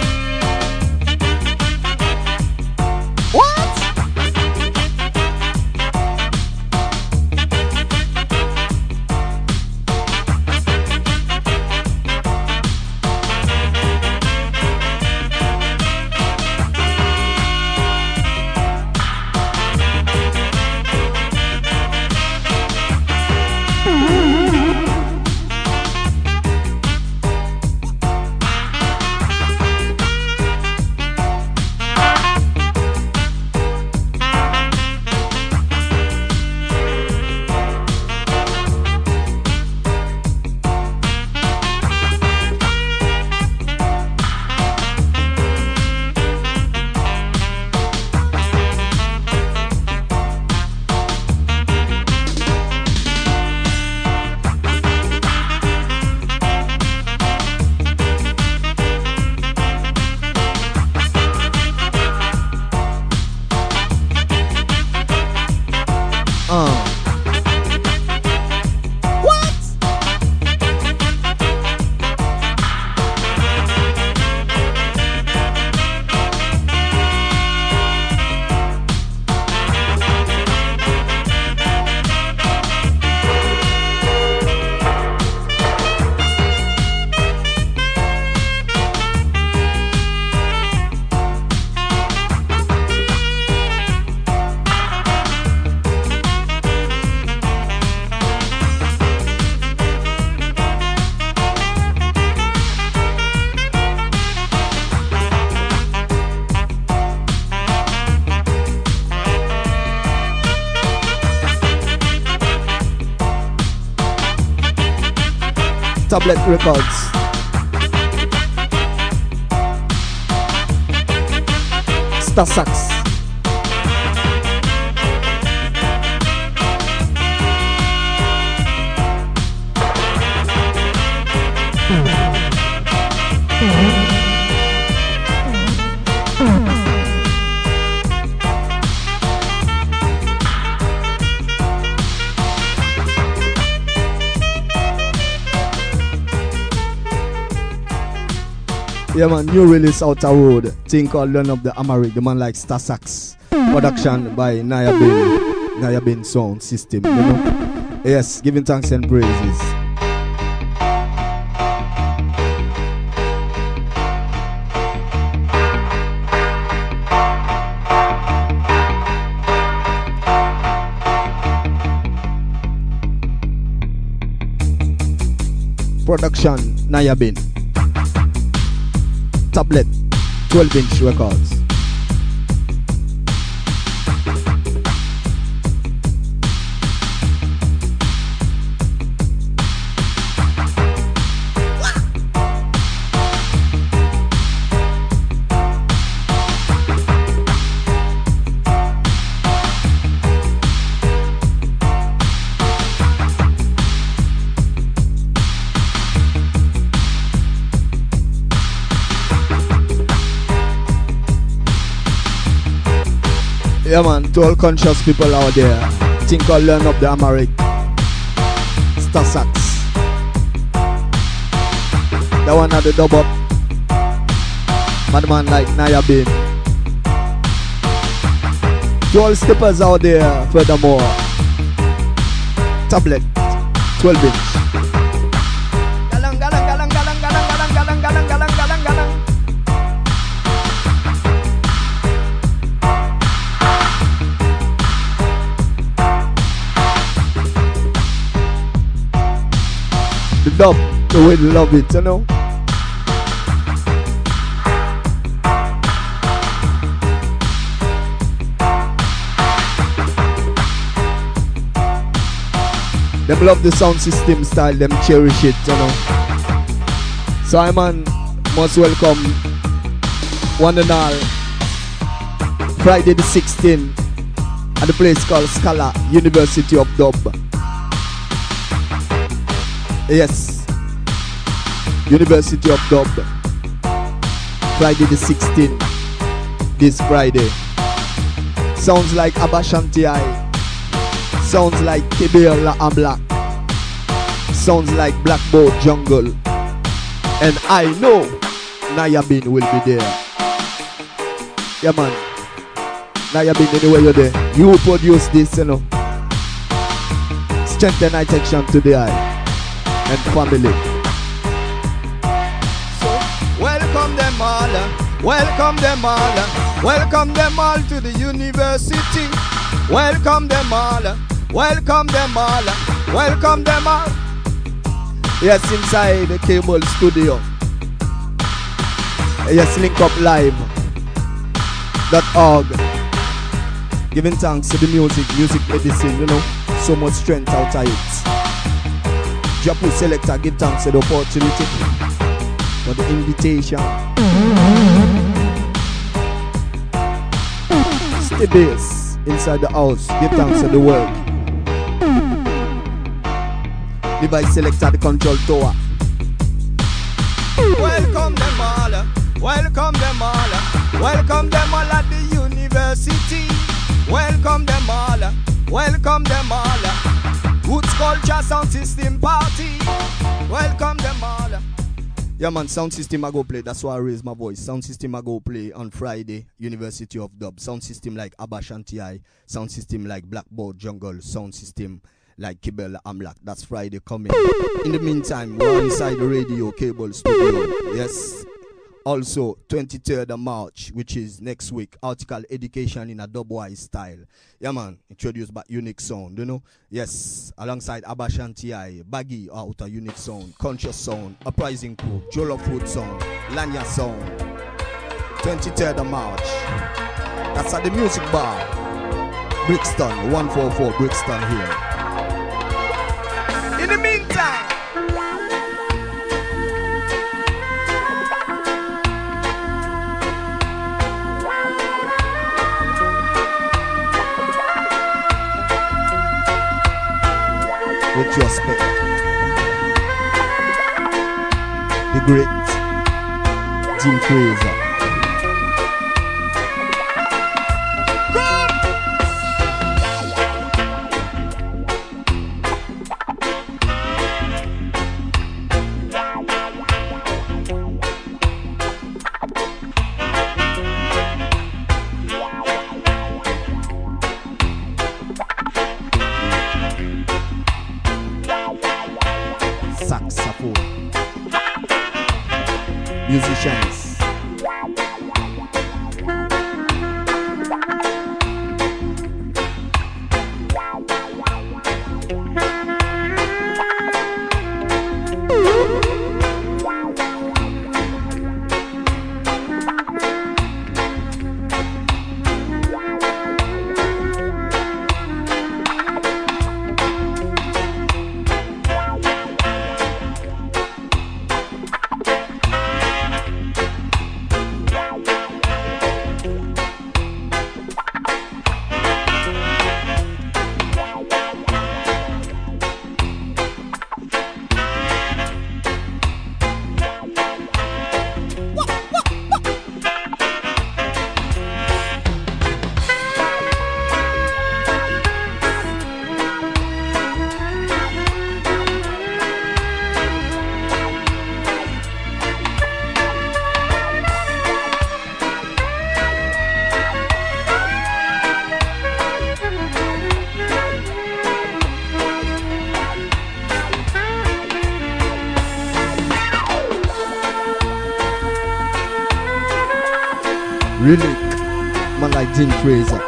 Tablet Records. Star Sax. Yeah, man, new release out the road. Thing called Learn Up the Amharic. The man like Star Sax. Production by Naya Bin. Naya Bin Sound System, you know. Yes, giving thanks and praises. production, Naya Bin. Tablet, twelve inch records. Yeah man, to all conscious people out there, think I'll learn up the Amharic, Star Sax. That one at the dub up. Madman like Naya Bin. To all steppers out there, furthermore, tablet, twelve inch. Galang, galang, galang, galang, galang, galang, galang, galang, galang, galang, galang. The dub, the way they love it, you know. Them love the sound system style, them cherish it, you know. So I man must welcome one and all Friday the sixteenth at the place called Scala, University of Dub. Yes, University of Dub. Friday the sixteenth, this Friday. Sounds like Abashanti I. Sounds like Kibir La Amlak. Sounds like Blackboard Jungle. And I know Naya Bin will be there. Yeah man, Naya Bin, anyway you're there, you produce this, you know. Strength and attention to the eye and family. So welcome them all, welcome them all, welcome them all to the university. Welcome them all, welcome them all, welcome them all. Yes, inside the Cable Studio. Yes, link up live dot org. Giving thanks to the music, music medicine, you know, so much strength out of it. Japu Selector, give thanks for the opportunity, for the invitation. Stay bass inside the house, give thanks to the work. Device Selector, the control tower. Welcome them all, welcome them all, welcome them all at the university. Welcome them all, welcome them all. Roots Culture Sound System Party. Welcome them all. Yeah man, Sound System I go play. That's why I raise my voice. Sound System I go play on Friday, University of Dub. Sound system like Abashanti I. Sound system like Blackboard Jungle. Sound system like Kibel Amlak. That's Friday coming. In the meantime, we're inside the Radio Cable Studio. Yes. Also, twenty-third of March, which is next week, Article Education in a Dubwise style. Yeah, man, introduced by Unique Sound, you know? Yes, alongside Abashanti I, Baggy out of Unique Sound, Conscious Sound, Uprising Crew, Jolo Food Sound, Lanya Sound. twenty-third of March. That's at the Music Bar, Brixton, one forty-four Brixton here. In the meantime, retrospect, the great Jim Fraser. Musicians, Really, man like Jim Fraser.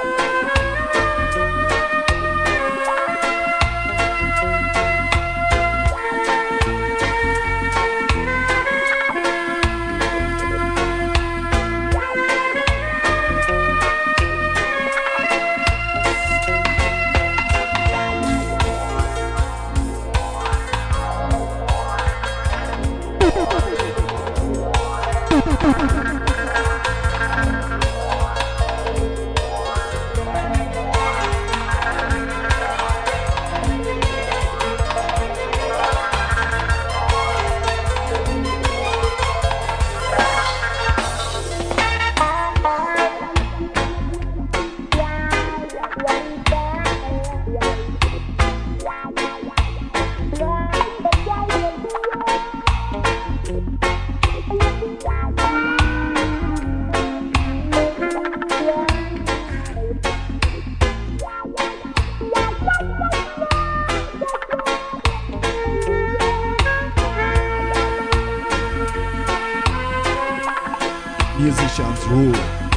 Musicians rule.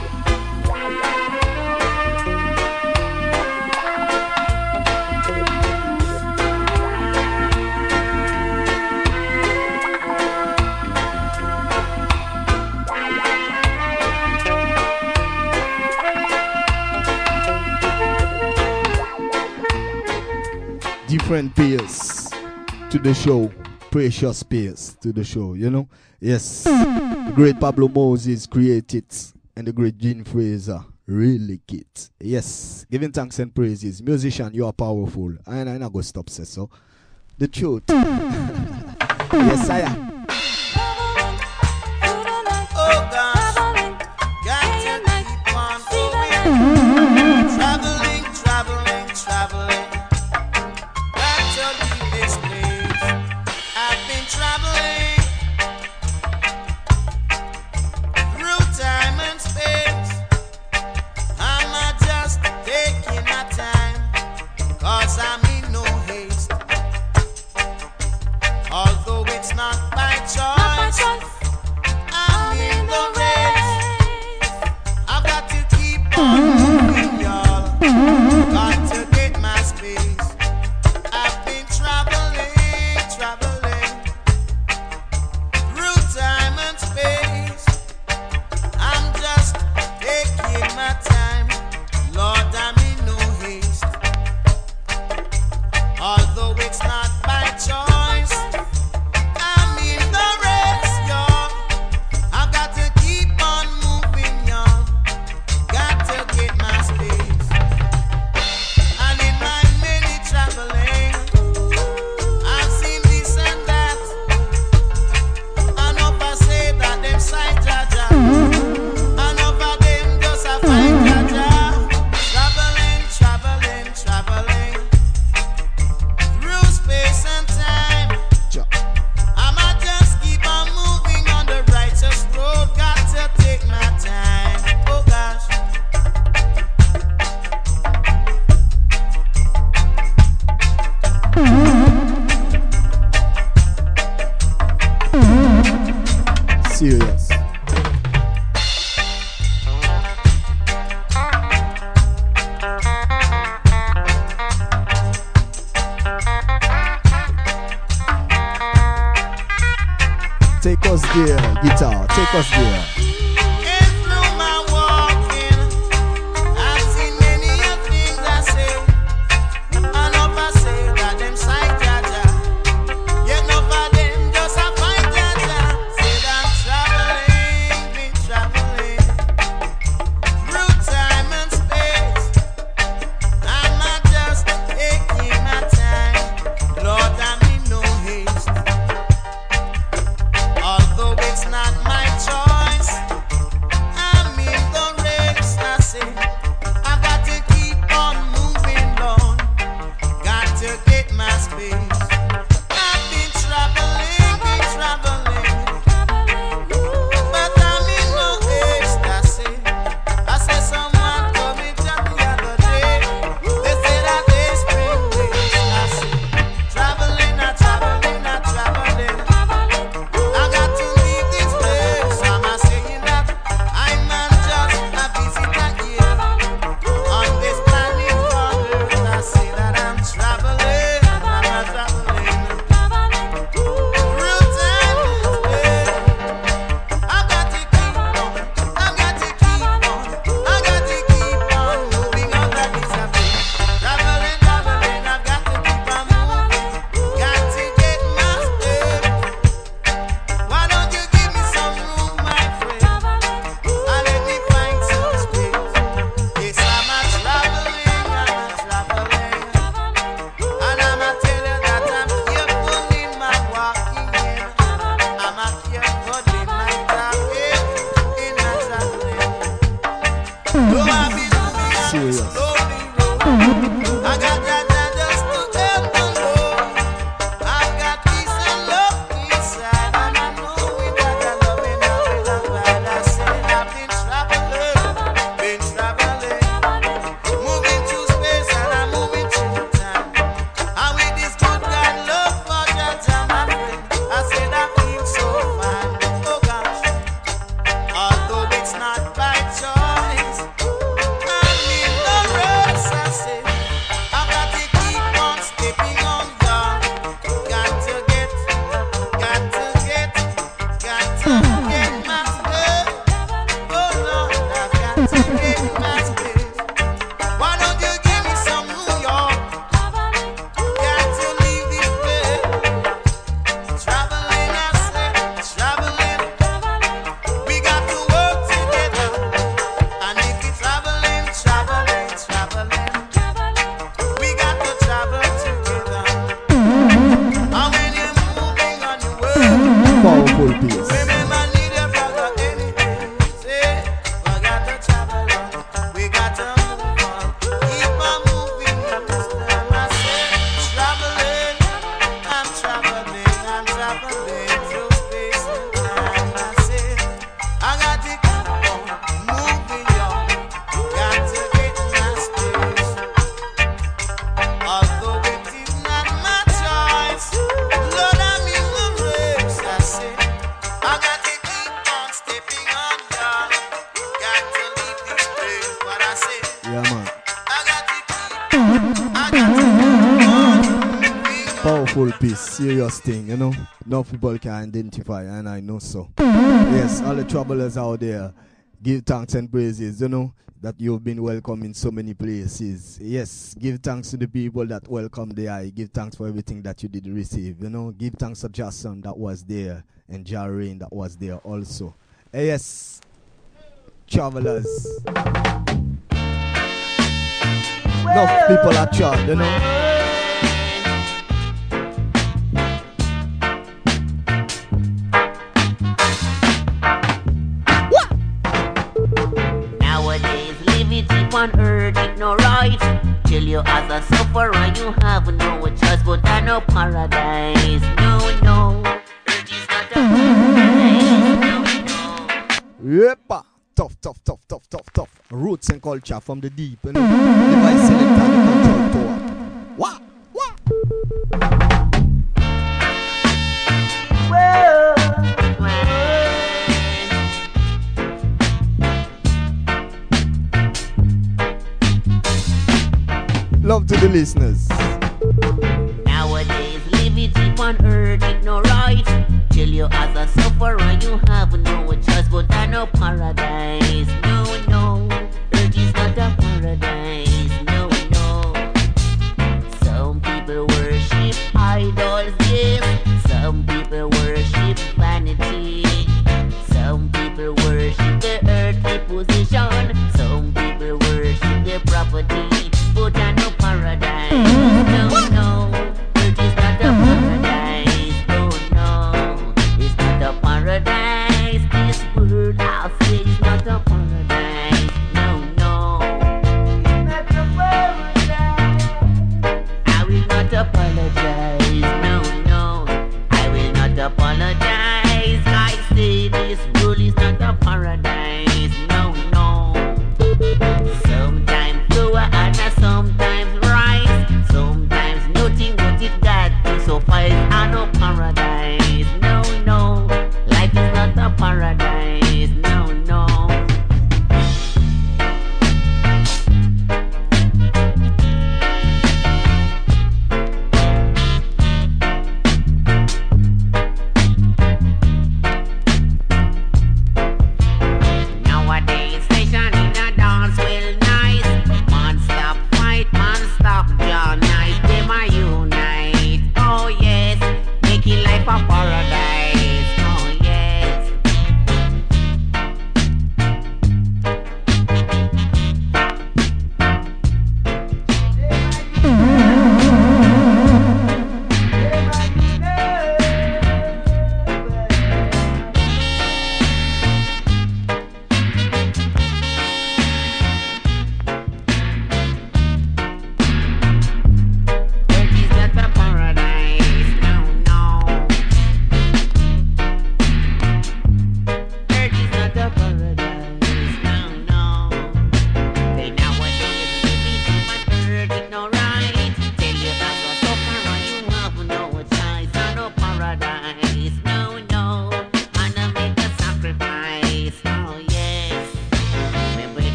Different peers to the show, precious peers to the show, you know. Yes, the great Pablo Moses created and the great Gene Fraser really get. Yes, giving thanks and praises. Musician, you are powerful. And I'm not going to stop, say so. The truth. Yes, I am. Oh gosh, got to keep on going. Traveling, traveling, traveling. Got to leave this place. I've been traveling through time and space. I'm not just taking my time, cause I'm in no haste. Although it's not by choice, I'm in the race. I've got to keep on moving, y'all. Got to get my space. I've been traveling, traveling through time and space. I'm just taking my time. Lord, I'm in no haste. Although it's not by choice, I'm in the race, y'all. I've got to keep on moving, y'all. Got to get my space. And in my many traveling, I've seen this and that. I know if I say that them sight Jaja, I know if them just a find Jaja. Traveling, traveling, traveling through space and time. I'ma just keep on moving on the righteous road. Got to take my time. Oh gosh. Serious. Take us there, guitar. Take us there. And through my walking, I've seen many a things I say. I know if I say that them sight Jaja, yet no for them just a find Jaja. Said I'm traveling, been traveling through time and space. I'm not just taking my time. Lord, I'm in no haste. Although it's not my choice, Though I've been moving on Serious. a lonely road, I got that that just to help the Lord. I've got peace and love inside, and I know without that loving I will abide. I said I've been traveling, been traveling, moving through space and I'm moving through time. And with this good God love for that time, my friend, I said I feel so fine. Oh gosh, although it's not by choice, I'm in the race. I say I've got to keep on stepping on God. Got to get, got to get, got to get my step. Oh Lord, I've got to get my step. Why don't you give me some New York? Got to leave this place. Traveling, I said, traveling. We got to work together. And if you're traveling, traveling, traveling, we got to travel together. And when you're moving on your way, Powerful piece. remember need a brother anything. Say, we got to travel on, we got to move on. Keep on moving this time. I said, traveling, I'm traveling, I'm traveling through space and time. I said, I got to keep on moving on. Got to get my space. Although it is not my choice, Lord, I'm in the race. I say, I got to keep on stepping on God. Got to leave this place. What I say, Yeah, man. I got to keep, I got to keep on moving on. Powerful piece, serious thing, you know. No people can identify, and I know so. Yes, all the troublers out there, give thanks and praises, you know, that you've been welcome in so many places. Yes, give thanks to the people that welcomed the eye. Give thanks for everything that you did receive, you know. Give thanks to Jason that was there, and Jarrain that was there also. Eh, yes, travelers. Enough people are charged, you know. Nowadays, living deep on earth, it no right. Till you as a sufferer, you have no choice but a no paradise. No, no, earth is not a paradise. No, no. Yepa. Tough, tough, tough, tough, tough, tough. Roots and culture from the deep, you know. Device select and the control tower. Wah, wah. Love to the listeners. Nowadays, living deep on earth, it no right. Till you as a sufferer, you have no choice but a no paradise. No, no, earth is not a paradise. No, no. Some people worship idols, yes. Some people worship vanity. Some people worship their earthly position. Some people worship their property. But I no paradise. No, no, earth is not a paradise. No, no, it's not a paradise. This world I say is not a paradise. No, no, it's not a paradise. I will not apologize. No, no, I will not apologize. I say this world is not a paradise.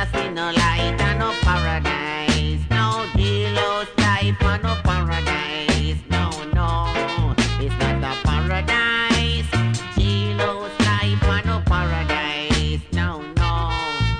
see no light and no paradise. No jailhouse life and no paradise. No, no, it's not a paradise. Jailhouse life and no paradise. No, no.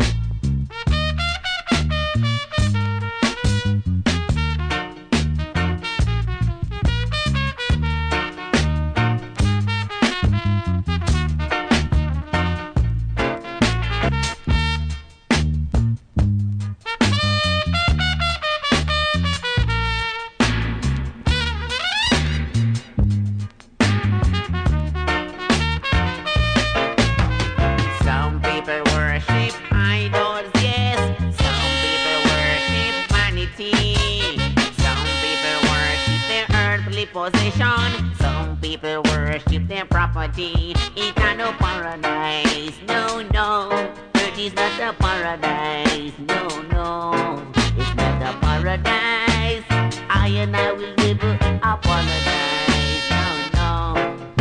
Some people worship idols, yes. Some people worship vanity. Some people worship their earthly possession. Some people worship their property. It's not no paradise. No, no. Earth is not a paradise. No, no. It's not a paradise. I and I will live a paradise. No, no.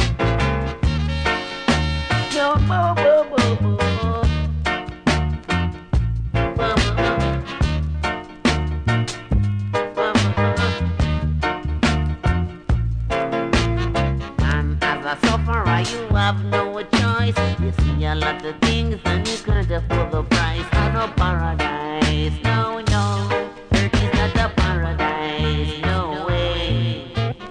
Yo, bo, bo, bo, bo. Bo, bo, bo, bo, bo. And as a sufferer, you have no choice. You see a lot of things and you can't afford the price. Not no paradise, no, no. Earth is not a paradise, no way.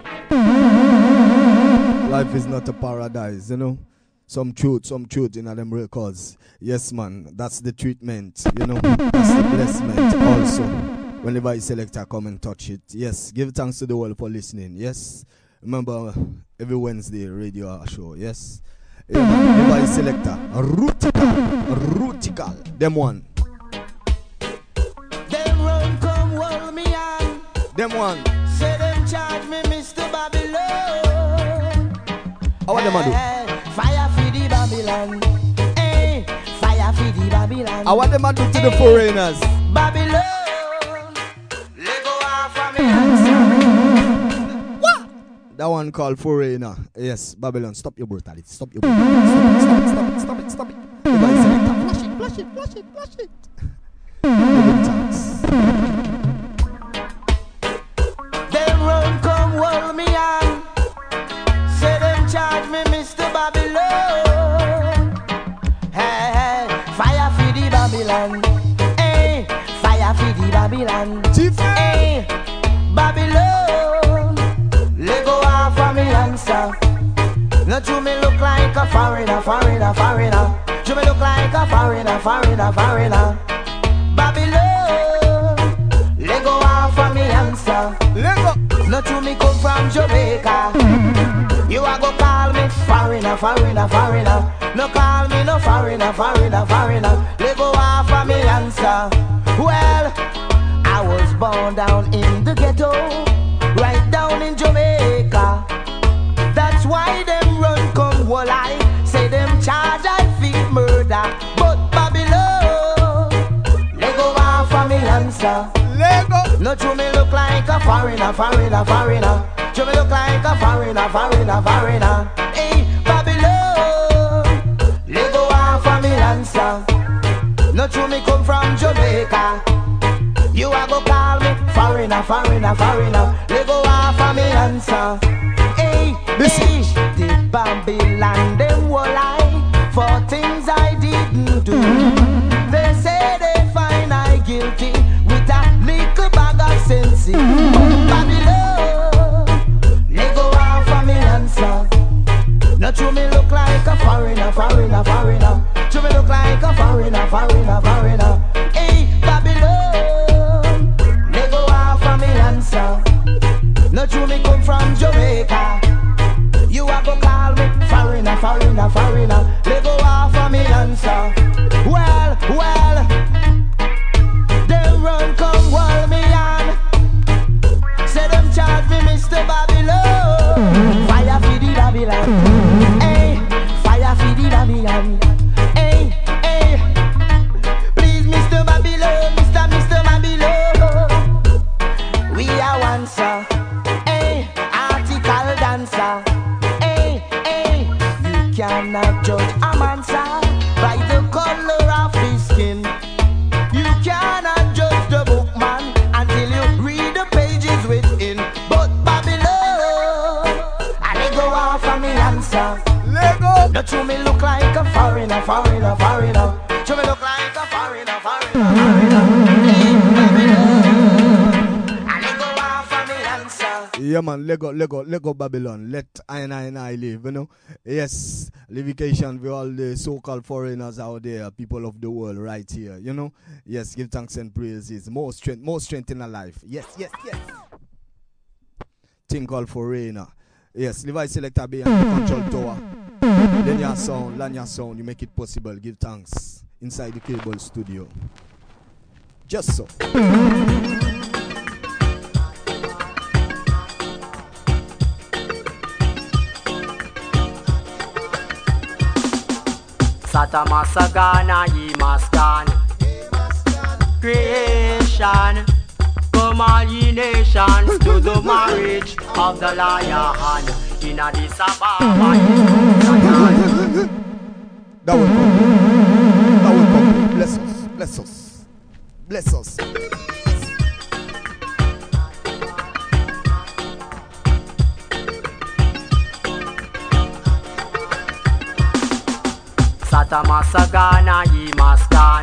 Life is not a paradise, you know. Some truth, some truth in them records. Yes, man, that's the treatment, you know. That's the blessment also. Whenever a selector come and touch it. Yes, give thanks to the world for listening. Yes. Remember, every Wednesday radio show. Yes. Yeah, man, whenever a selector. Rutical. Rutical. Them one. Them run come hold me on. Them one. Say them charge me Mister Babylon. How what them a do? Hey, fire for the Babylon. Hey, fire for the Babylon. How what them a do to the foreigners? Babylon. Let go off from me. What? That one called foreigner. Yes, Babylon. Stop your brutality. Stop your brutality. Stop it, stop it, stop it, stop it, stop it. Everybody selector. Flash it, flash it, flash it, flash it. Giving thanks. Them run come hold me on. Say them charge me Mister Babylon. Hey, hey, fire for the Babylon. Hey, fire for the Babylon. Chief. Hey, Babylon. Let go off of me answer. Not you me look like a foreigner, foreigner, foreigner. You me look like a foreigner, foreigner, foreigner. Babylon. Let go off of me answer. Let go. Not you me come from Jamaica. You a go call me foreigner, foreigner, foreigner. No call me no foreigner, foreigner, foreigner. Let go off of me answer. Well, I was born down in the ghetto, right down in Jamaica. That's why them run come wall I say them charge I feel murder. But Babylon, let go off of me answer. Let go. Not you me look like a foreigner, foreigner, foreigner. You me look like a foreigner, foreigner, foreigner. Hey, Babylon, let go off of me answer. Not you me come from Jamaica. You a go call me foreigner, foreigner, foreigner. Let go off of me answer. Hey, hey, the Babylon them will lie for things I didn't do. They say they find I guilty with a little bag of sense. Babylon, let go off of me answer. Not you me look like a foreigner, foreigner, foreigner. You me look like a foreigner, foreigner, foreigner. Hey, Babylon, let go off of me answer. Not you me come from Jamaica. You a go call me foreigner, foreigner, foreigner. Let go off of me answer. Well, well, them run come wall me on. Say them charge me Mister Babylon. Fire for the Babylon. Hey, fire for the Babylon. Hey, hey, please Mister Babylon, Mister Mister Babylon. We are one sir. Hey, article dancer. Hey, hey, you cannot judge a man sir by the color of his skin. You off of me answer. Lego. Don't you me look like a foreigner, foreigner, foreigner. You me look like a foreigner, foreigner, foreigner. And they go off of me answer. Yeah, man, Lego, Lego, Lego Babylon. Let I and I and I live, you know. Yes, levication with all the so-called foreigners out there, people of the world right here, you know. Yes, give thanks and praises. More strength, more strength in our life. Yes, yes, yes. Thing called foreigner. Yes, Levi Selector be on the control tower. Lanya sound, Lanya sound, you make it possible. Give thanks inside the cable studio. Just so. Satamasagana ye maskan creation. Come all ye nations to the marriage of the lion in Addis Ababa. That will come. That will come. Bless us. Bless us. Bless us. Satamasagana ye maskan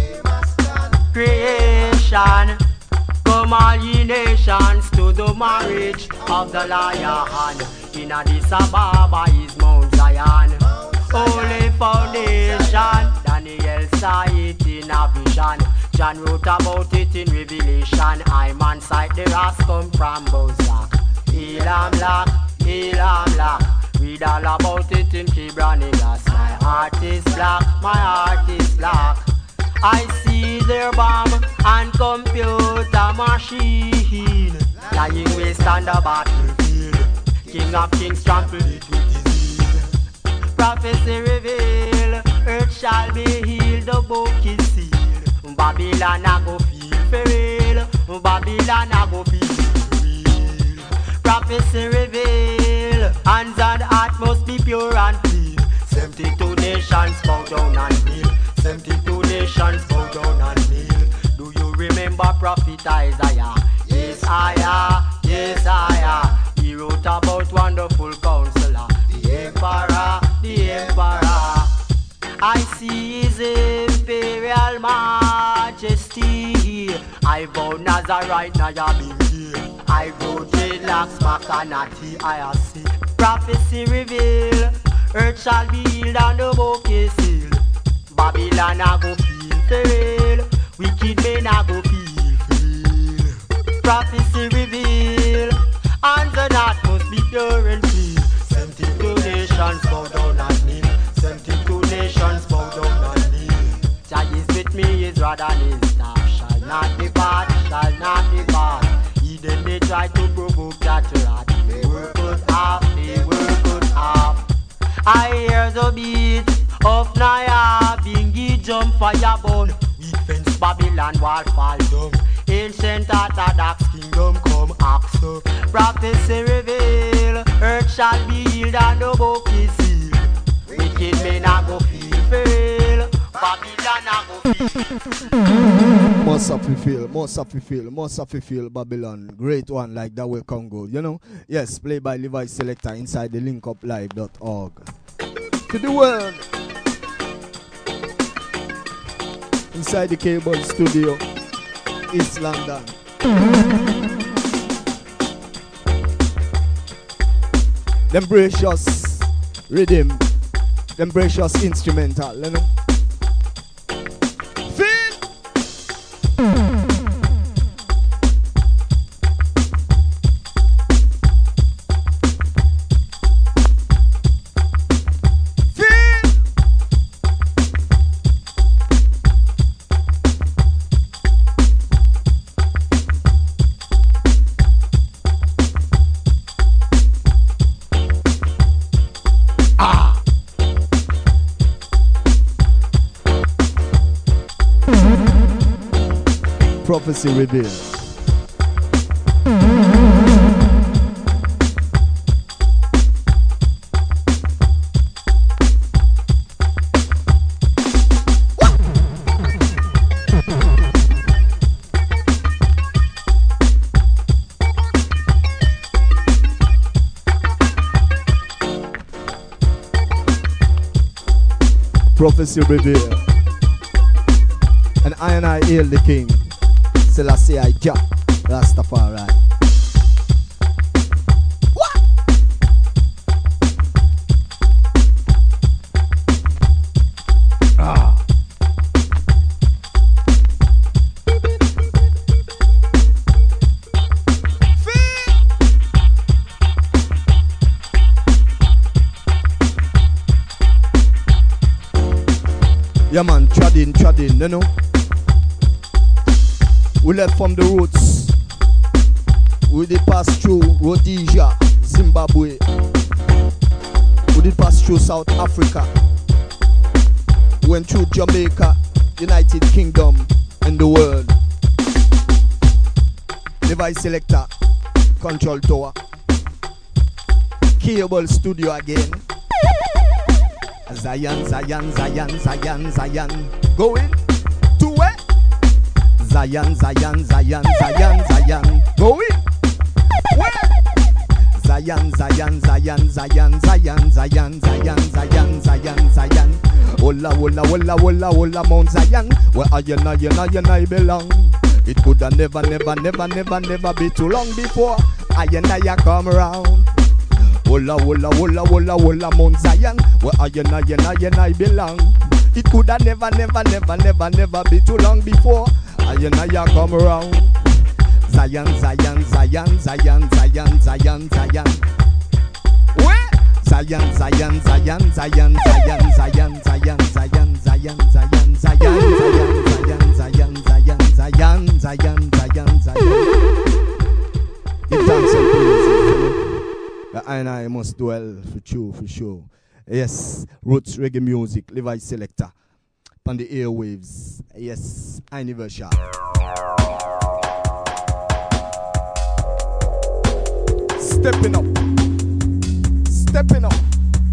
creation. Come all ye nations to the marriage of the lion in Addis Ababa is Mount Zion. Holy foundation, Daniel saw it in a vision. John wrote about it in Revelation. I man sight the rest come from Bozak. Elam Lock, Elam Lock. Read all about it in Kibranigas. My heart is black, my heart is black. I see their bomb and computer machine lying waste on the battlefield. King of kings trampled it with his heel. Prophecy reveal, earth shall be healed, the book is sealed. Babylon a go feel for real, Babylon a go feel for real. Prophecy reveal, hands and heart must be pure and clean. Seventy-two nations bow down and kneel. Seventy-two nations bow down and kneel. Do you remember Prophet Isaiah? Yes, Isaiah, yes, Isaiah. He wrote about wonderful counselor, the emperor, the emperor. I see his imperial majesty. I vow Nazarite, Nayabim. I go dreadlocks, Macanati, I see. Prophecy reveal, earth shall be healed and the book is sealed. Babylon a go feel for real, wicked men a go feel for real. Prophecy reveal, hands and heart must be pure and clean. Seventy-two nations bow down and kneel. Seventy-two nations bow down and kneel. Jah is with me, his rod and his staff shall not depart, shall not depart. Even they try to provoke that wrath. They work us off, they work us off. I hear the beat of Naya, Bingi jump fire burn. We fence Babylon wall fall down. Ancient Orthodox kingdom come axo. Prophecy reveal, earth shall be healed and the book is sealed. Wicked men a go feel fail, Babylon a go feel. Most of you feel, most of you feel, most of you feel Babylon. Great one like that way Congo, you know. Yes, played by Levi Selector inside the link up live dot org. To the world. Inside the cable studio, East London. Them precious rhythm, them precious instrumental, you know. Feel. Prophecy revealed. prophecy revealed. And I and I hail the king. Selassie I Jah, Rastafari. What? Ah. Yeah man, treading, treading, you know. We left from the roots. We did pass through Rhodesia, Zimbabwe. We did pass through South Africa. Went through Jamaica, United Kingdom, and the world. Device selector, control tower. Cable studio again. Zion, Zion, Zion, Zion, Zion. Going to where? Zion, Zion, Zion, Zion, Zion. Going where? Zion, Zion, Zion, Zion, Zion, Zion, Zion, Zion, Zion, Zion. Hola, hola, hola, hola, hola, Mount Zion. Where are you now, you now, you now belong? It could have never, never, never, never, never be too long before I and I come around. Hola, hola, hola, hola, hola, Mount Zion. Where are you now, you now, you now belong? It could have never, never, never, never, never be too long before I and I come around. Zion, Zion, Zion, Zion, Zion, Zion, Zion. Where? Zion, Zion, Zion, Zion, Zion, Zion, Zion, Zion, Zion, Zion, Zion, Zion, Zion, Zion, Zion, Zion, Zion, Zion, Zion. Give thanks and praises. I and I must dwell for sure, for sure. Yes, roots reggae music, Levi Selector, on the airwaves. Yes, anniversary. Stepping up, stepping up.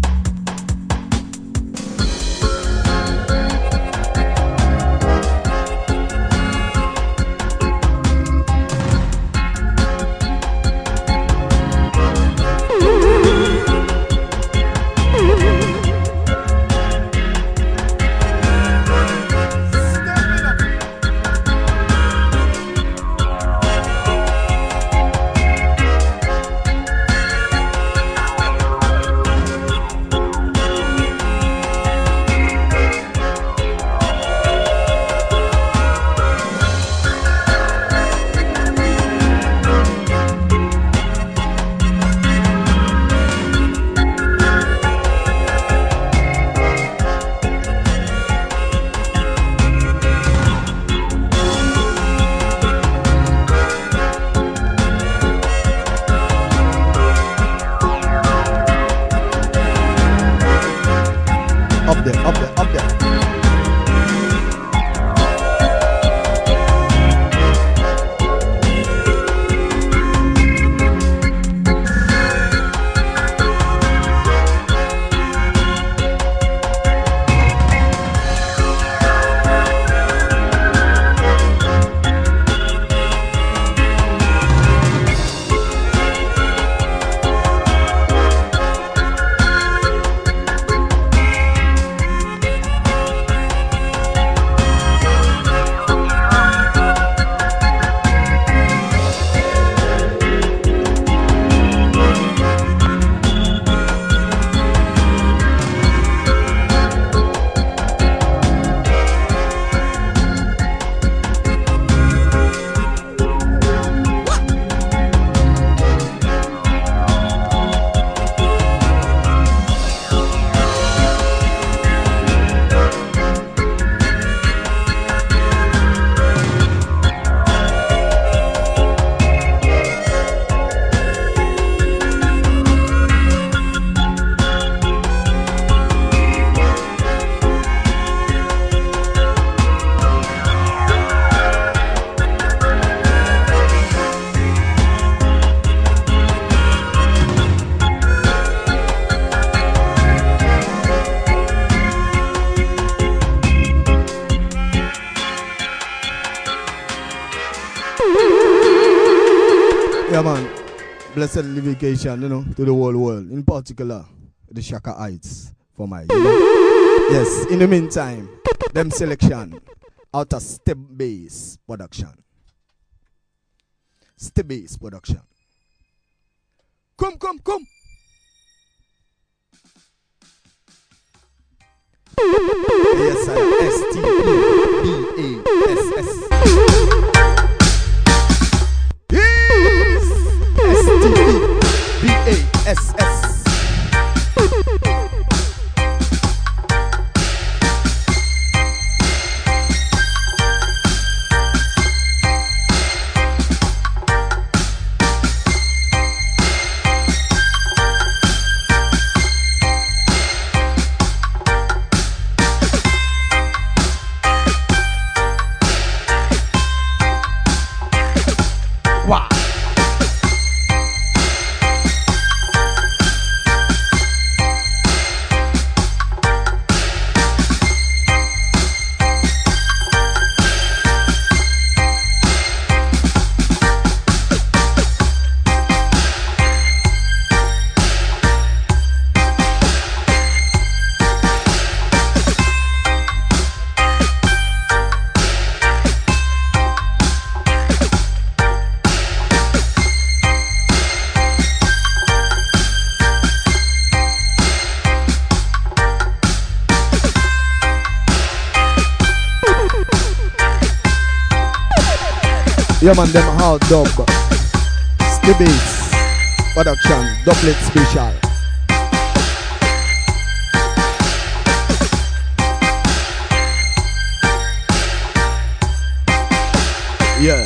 Yeah, man. Blessed living, you know, to the whole world. In particular, the Shaka Heights. for my, you know. Yes, in the meantime, them selection out of Step Bass production. Step Bass production. Come, come, come. Yes, I S T E B A S S. Yes, S T E B A S S. Yeah man, them hard dub. Step Bass production, doublet special. Yeah.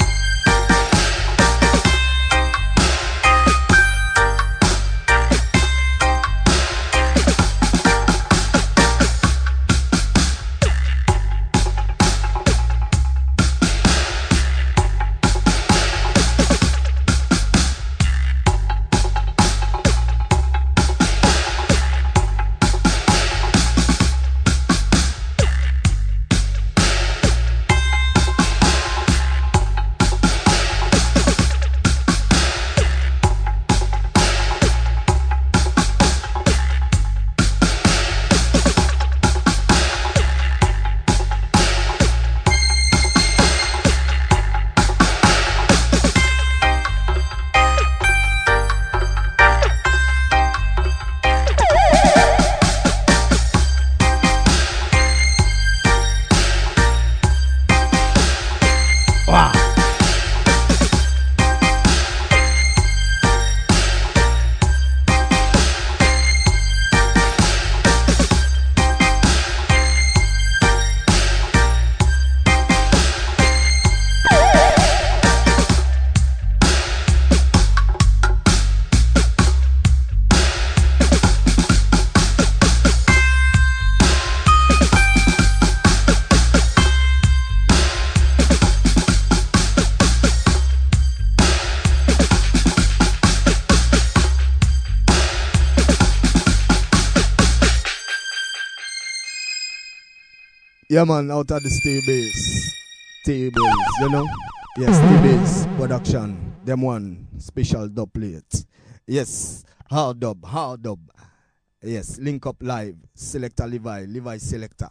Yeah man, out of the Stay Bass tables, you know? Yes, Stay Bass production. Them one special dub plate. Yes, hard dub, hard dub. Yes, link up live. Selector Levi, Levi Selector.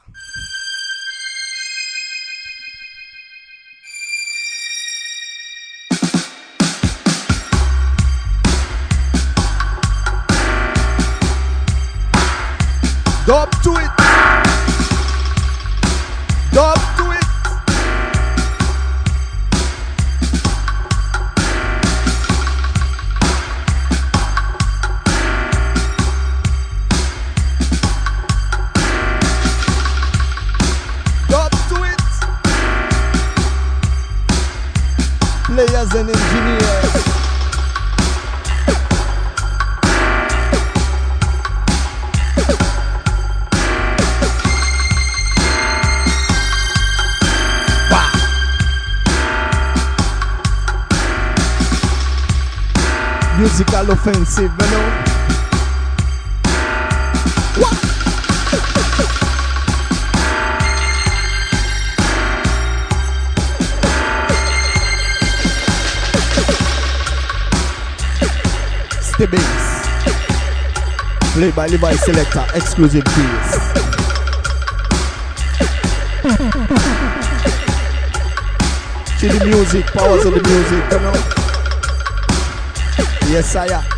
Dub to it. Dub to it. Dub to it. Players and engineers. Musical offensive, you know. What? Stay Bass. Played by Levi Selector, exclusive piece. To the music, powers of the music, you know. Yes, I am.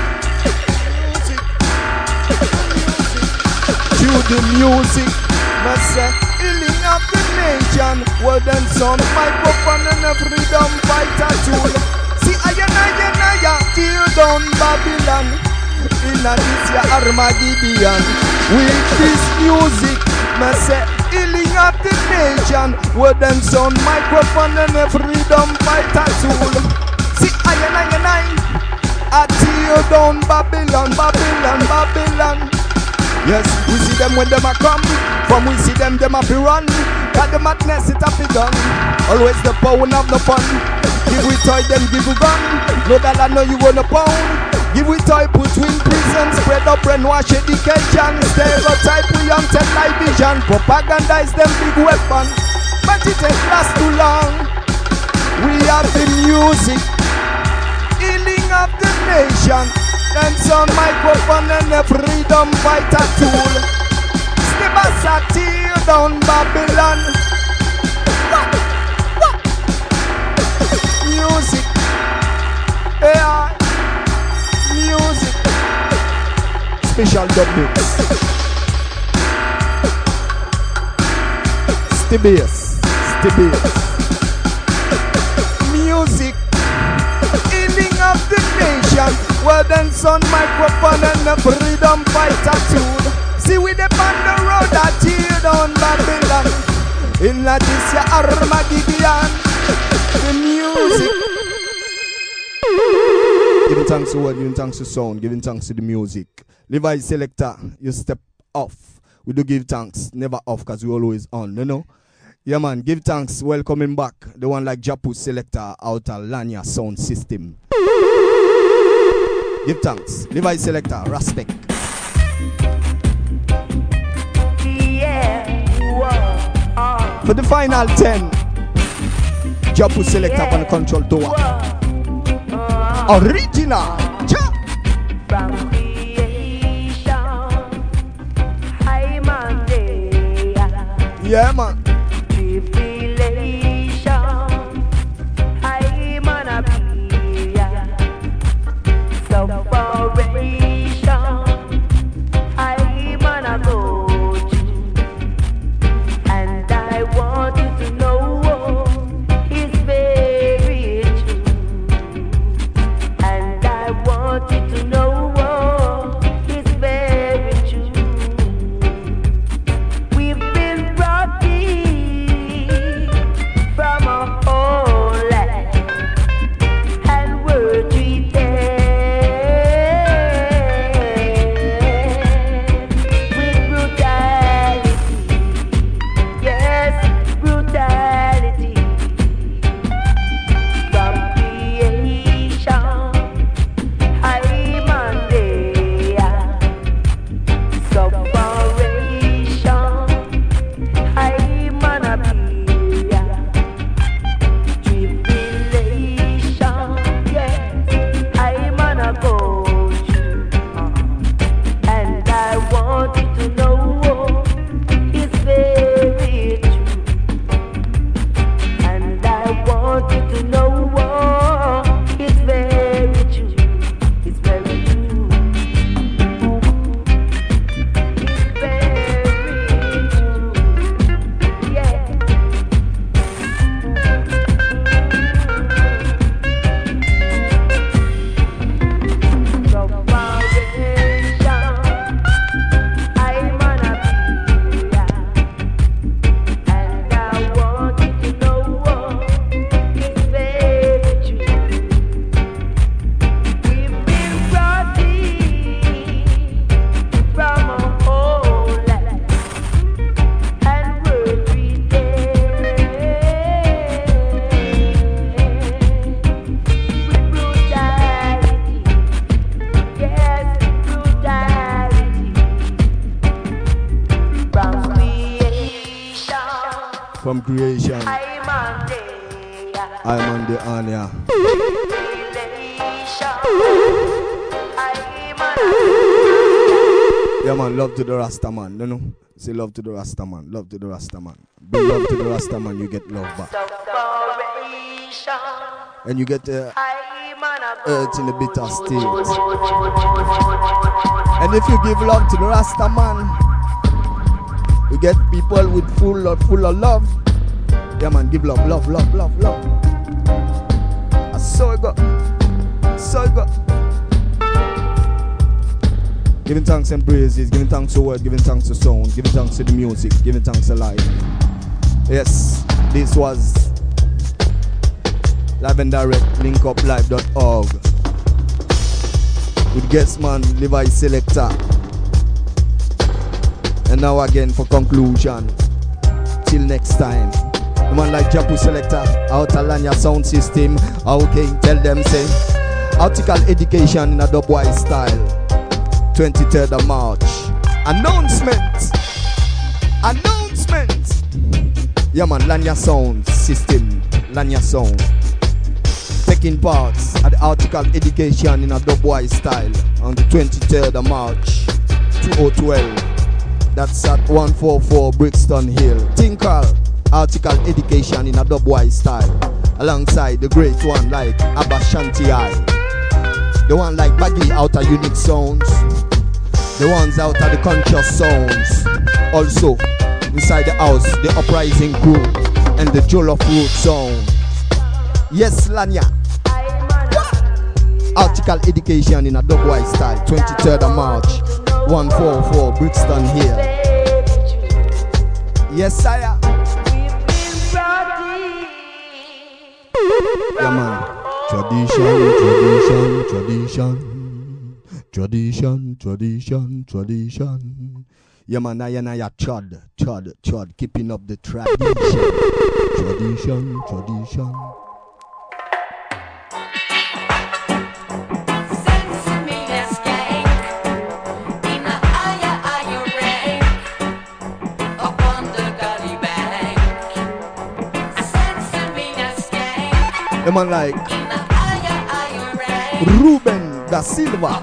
To the music, myself, healing of the nation. Word and sound, microphone and a freedom fighter tool. See, I and I and I tear down Babylon. In a this year Armageddon. With this music, myself, healing of the nation. Word and sound, microphone and a freedom fighter tool. See, I and I and I, I tear down Babylon, Babylon, Babylon. Yes, we see them when them a come. From we see them, them a fi run. Got the madness, it a fi done. Always the power of the fun. Give we toy, them give we gun. No that I know you wanna pound. Give we toy, put we in prison. Spread up brainwash education. Stereotype we on television. Propaganda is them big weapon. But it ain't last too long. We have the music, healing of the nation. And some microphone and a freedom fighter tool. Step us a tear down Babylon. What? What? Music. A I. Music. Special dub mix. Stibius. Stibius. Music. Healing of the nation. Word and sound, microphone and a freedom fighter tool. See we the on the road that tear down Babylon. In la this ya Armageddon. The music. Giving thanks to word, giving thanks to sound, giving thanks to the music. Levi Selector, you step off. We do give thanks, never off, because we always on, you know. Yeah man, give thanks, welcoming back. The one like Japu Selector out of Lanya Sound System. Give thanks. Levi Selector, respect. Yeah, whoa, uh, For the final ten, Japu Selector yeah, on the control tower. uh, Original. Cha. from creation, I'm on day. Yeah man. Revelation, I'm on a be. Separation, I'm on a go to. And I want you to know it's very true. And I want you to know it's very true. We've been brought in from a whole land, and we're treated with brutality. Yes, brutality. From creation, I'm on there. Separation, I'm on a be. Tribulation, yes, I'm on a go through. And I want you to know it's very true. And I want you to know it's very true. It's very true. It's very true. Yeah. Separation, I'm on a be. And I want you to know it's very true. We've been brought in from a whole land, and we're treated with brutality. Yes, brutality. From creation, From creation, I'm on there. I'm on the Anya. Revelation, I'm on a Yeah, man, love to the Rasta man, you know. Say love to the Rasta man, love to the Rasta man. Be love to the Rasta man, you get love back. And you get uh, earth in a bitter state. And if you give love to the Rasta man, you get people with full of, full of love. Yeah, man, give love, love, love, love, love. I saw it go. So it go. Giving thanks and praises, giving thanks to word, giving thanks to sound, giving thanks to the music, giving thanks to life. Yes, this was Live and Direct, link up live dot org. With guest man, Levi Selector. And now again for conclusion. Till next time. The man like Japu Selector, out Alanya sound system. Okay, tell them say, article education in a dubwise style. twenty-third of March. Announcement! Announcement! Yeah man, Lanya Sound System. Lanya Sound. Taking part at the article education in a dubwise style on the twenty-third of March two thousand twelve. That's at one forty-four Brixton Hill. Tinkle, article education in a dubwise style. Alongside the great one like Abba Shanti I. The one like Baggy out of Unique Sounds. The ones out of the Conscious Sounds. Also, inside the house, the Uprising Crew and the Jollof Root Sound. Yes, Lanya. Article education in a dubwise style. twenty-third of March, one forty-four Brixton Hill. Yes, sire. Yeah, man. Tradition, tradition, tradition, tradition, tradition, tradition. Yeah, man, I and I are chud, chud, chud, keeping up the tradition. Tradition, tradition. The man like Ruben da Silva.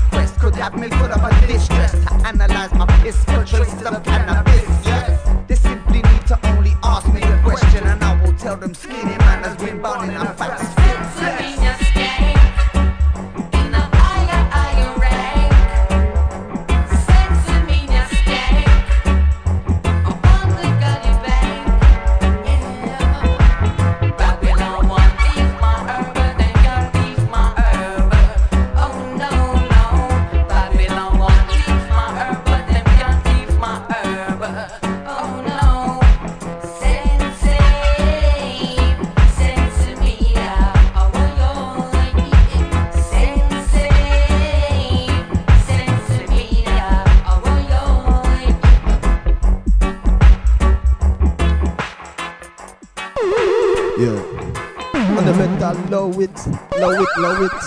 Analyze my piss for trace of cannabis. Yes, this is Yeah. Fundamental, love it, love it, love it.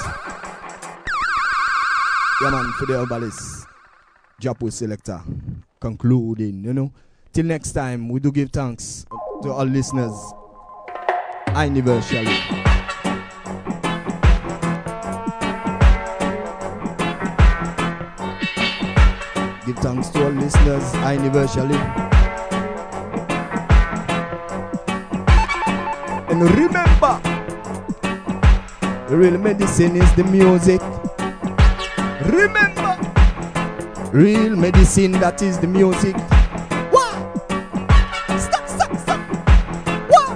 Yeah, man, for the herbalist, Japu selector, concluding, you know. Till next time, we do give thanks to all listeners, anniversary. Give thanks to all listeners, anniversary. And remember, the real medicine is the music. Remember, real medicine, that is the music. What? Stop, stop, stop. What?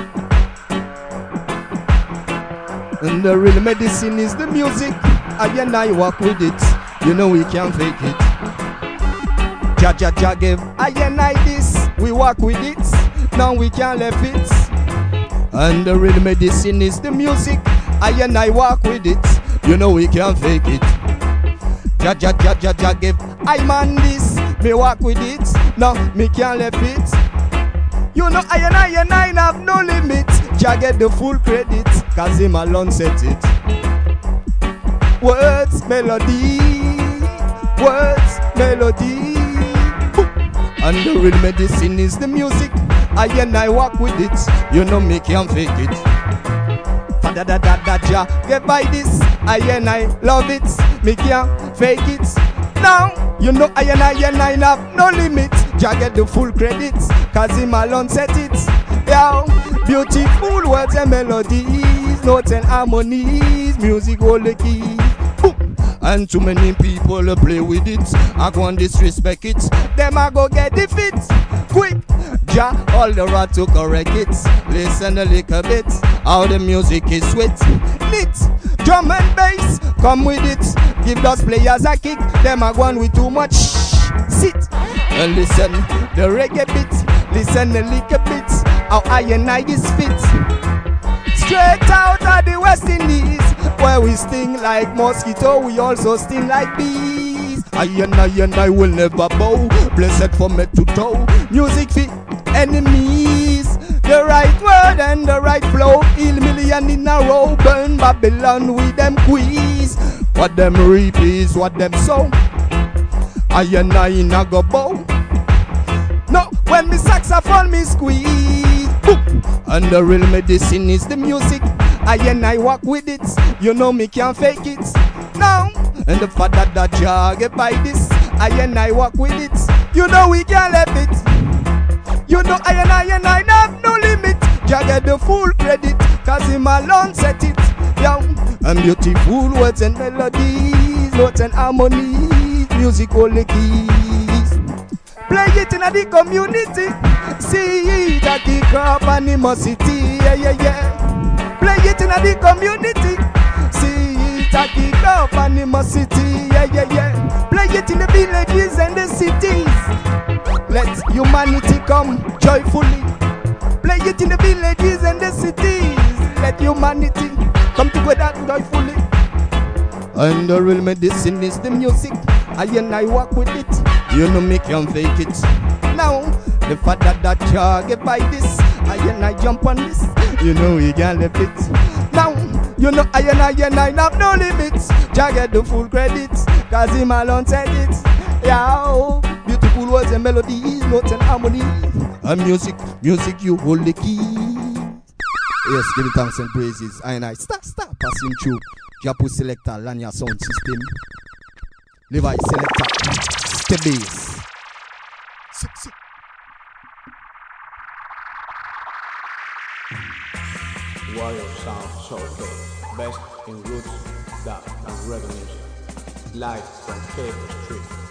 And the real medicine is the music. I and I walk with it. You know we can't fake it. Ja, ja, ja, give I and I this. We walk with it. Now we can't left it. And the real medicine is the music. I and I walk with it. You know we can't fake it. Ja, ja, ja, ja, ja, give I man this. Me walk with it. No, me can't left it. You know I and I and I have no limit. Ja get the full credit, cause him alone set it. Words, melody. Words, melody. And the real medicine is the music. I and I walk with it. You know me can't fake it. Da da da da ja, get by this. I and I love it. Me can't fake it. Now, you know I and I and I have no limit. Ja get the full credit, cause him alone set it. Yo, beautiful words and melodies, notes and harmonies, music all the keys. Boom. And too many people uh, play with it. I go and disrespect it. Them I go get defeat. Quick, ja, all the right to correct it. Listen a little bit, how the music is sweet. Neat, drum and bass, come with it. Give those players a kick. Them I go on with too much. Sit and listen the reggae beat. Listen a little bit, how I and I is fit. Straight out of the West Indies, where we sting like mosquito, we also sting like bees. I and I and I will never bow, blessed from head to toe. Music fit enemies, the right word and the right flow. Ill million in a row, burn Babylon with them quiz. What them reap is what them sow. I and I in a go bow. No, when me saxophone me squeeze. Boop. And the real medicine is the music. I and I walk with it. You know me can't fake it. Now, and the father that jag get by this. I and I walk with it. You know we can't let it. You know I and I and I have no limit. Jag get the full credit, cause him alone set it. Yo, and beautiful words and melodies, notes and harmonies, music all the keys. Play it in the community. See it a kick up animosity. Yeah, yeah, yeah. Play it in the community. See it a kick up animosity. Yeah, yeah, yeah. Play it in the villages and the cities. Let humanity come joyfully. Play it in the villages and the cities. Let humanity come together joyfully. And the real medicine is the music. I and I walk with it. You know me can't fake it. Now, the father that jag get by this. I and I jump on this. You know we can't let it. Now, you know I and I and I have no limits. Jag get the full credit, cause him alone said it. Yeah, beautiful words and melodies, notes and harmony. And music, music you hold the key. Yes, give it thanks and praises. I and I start, start passing through Japu selector, Lanya sound system. Levi selector, step bass. Sit, sit. Warrior Sound Showcase, best in roots, dub, and reggae music. Live from Cable Street.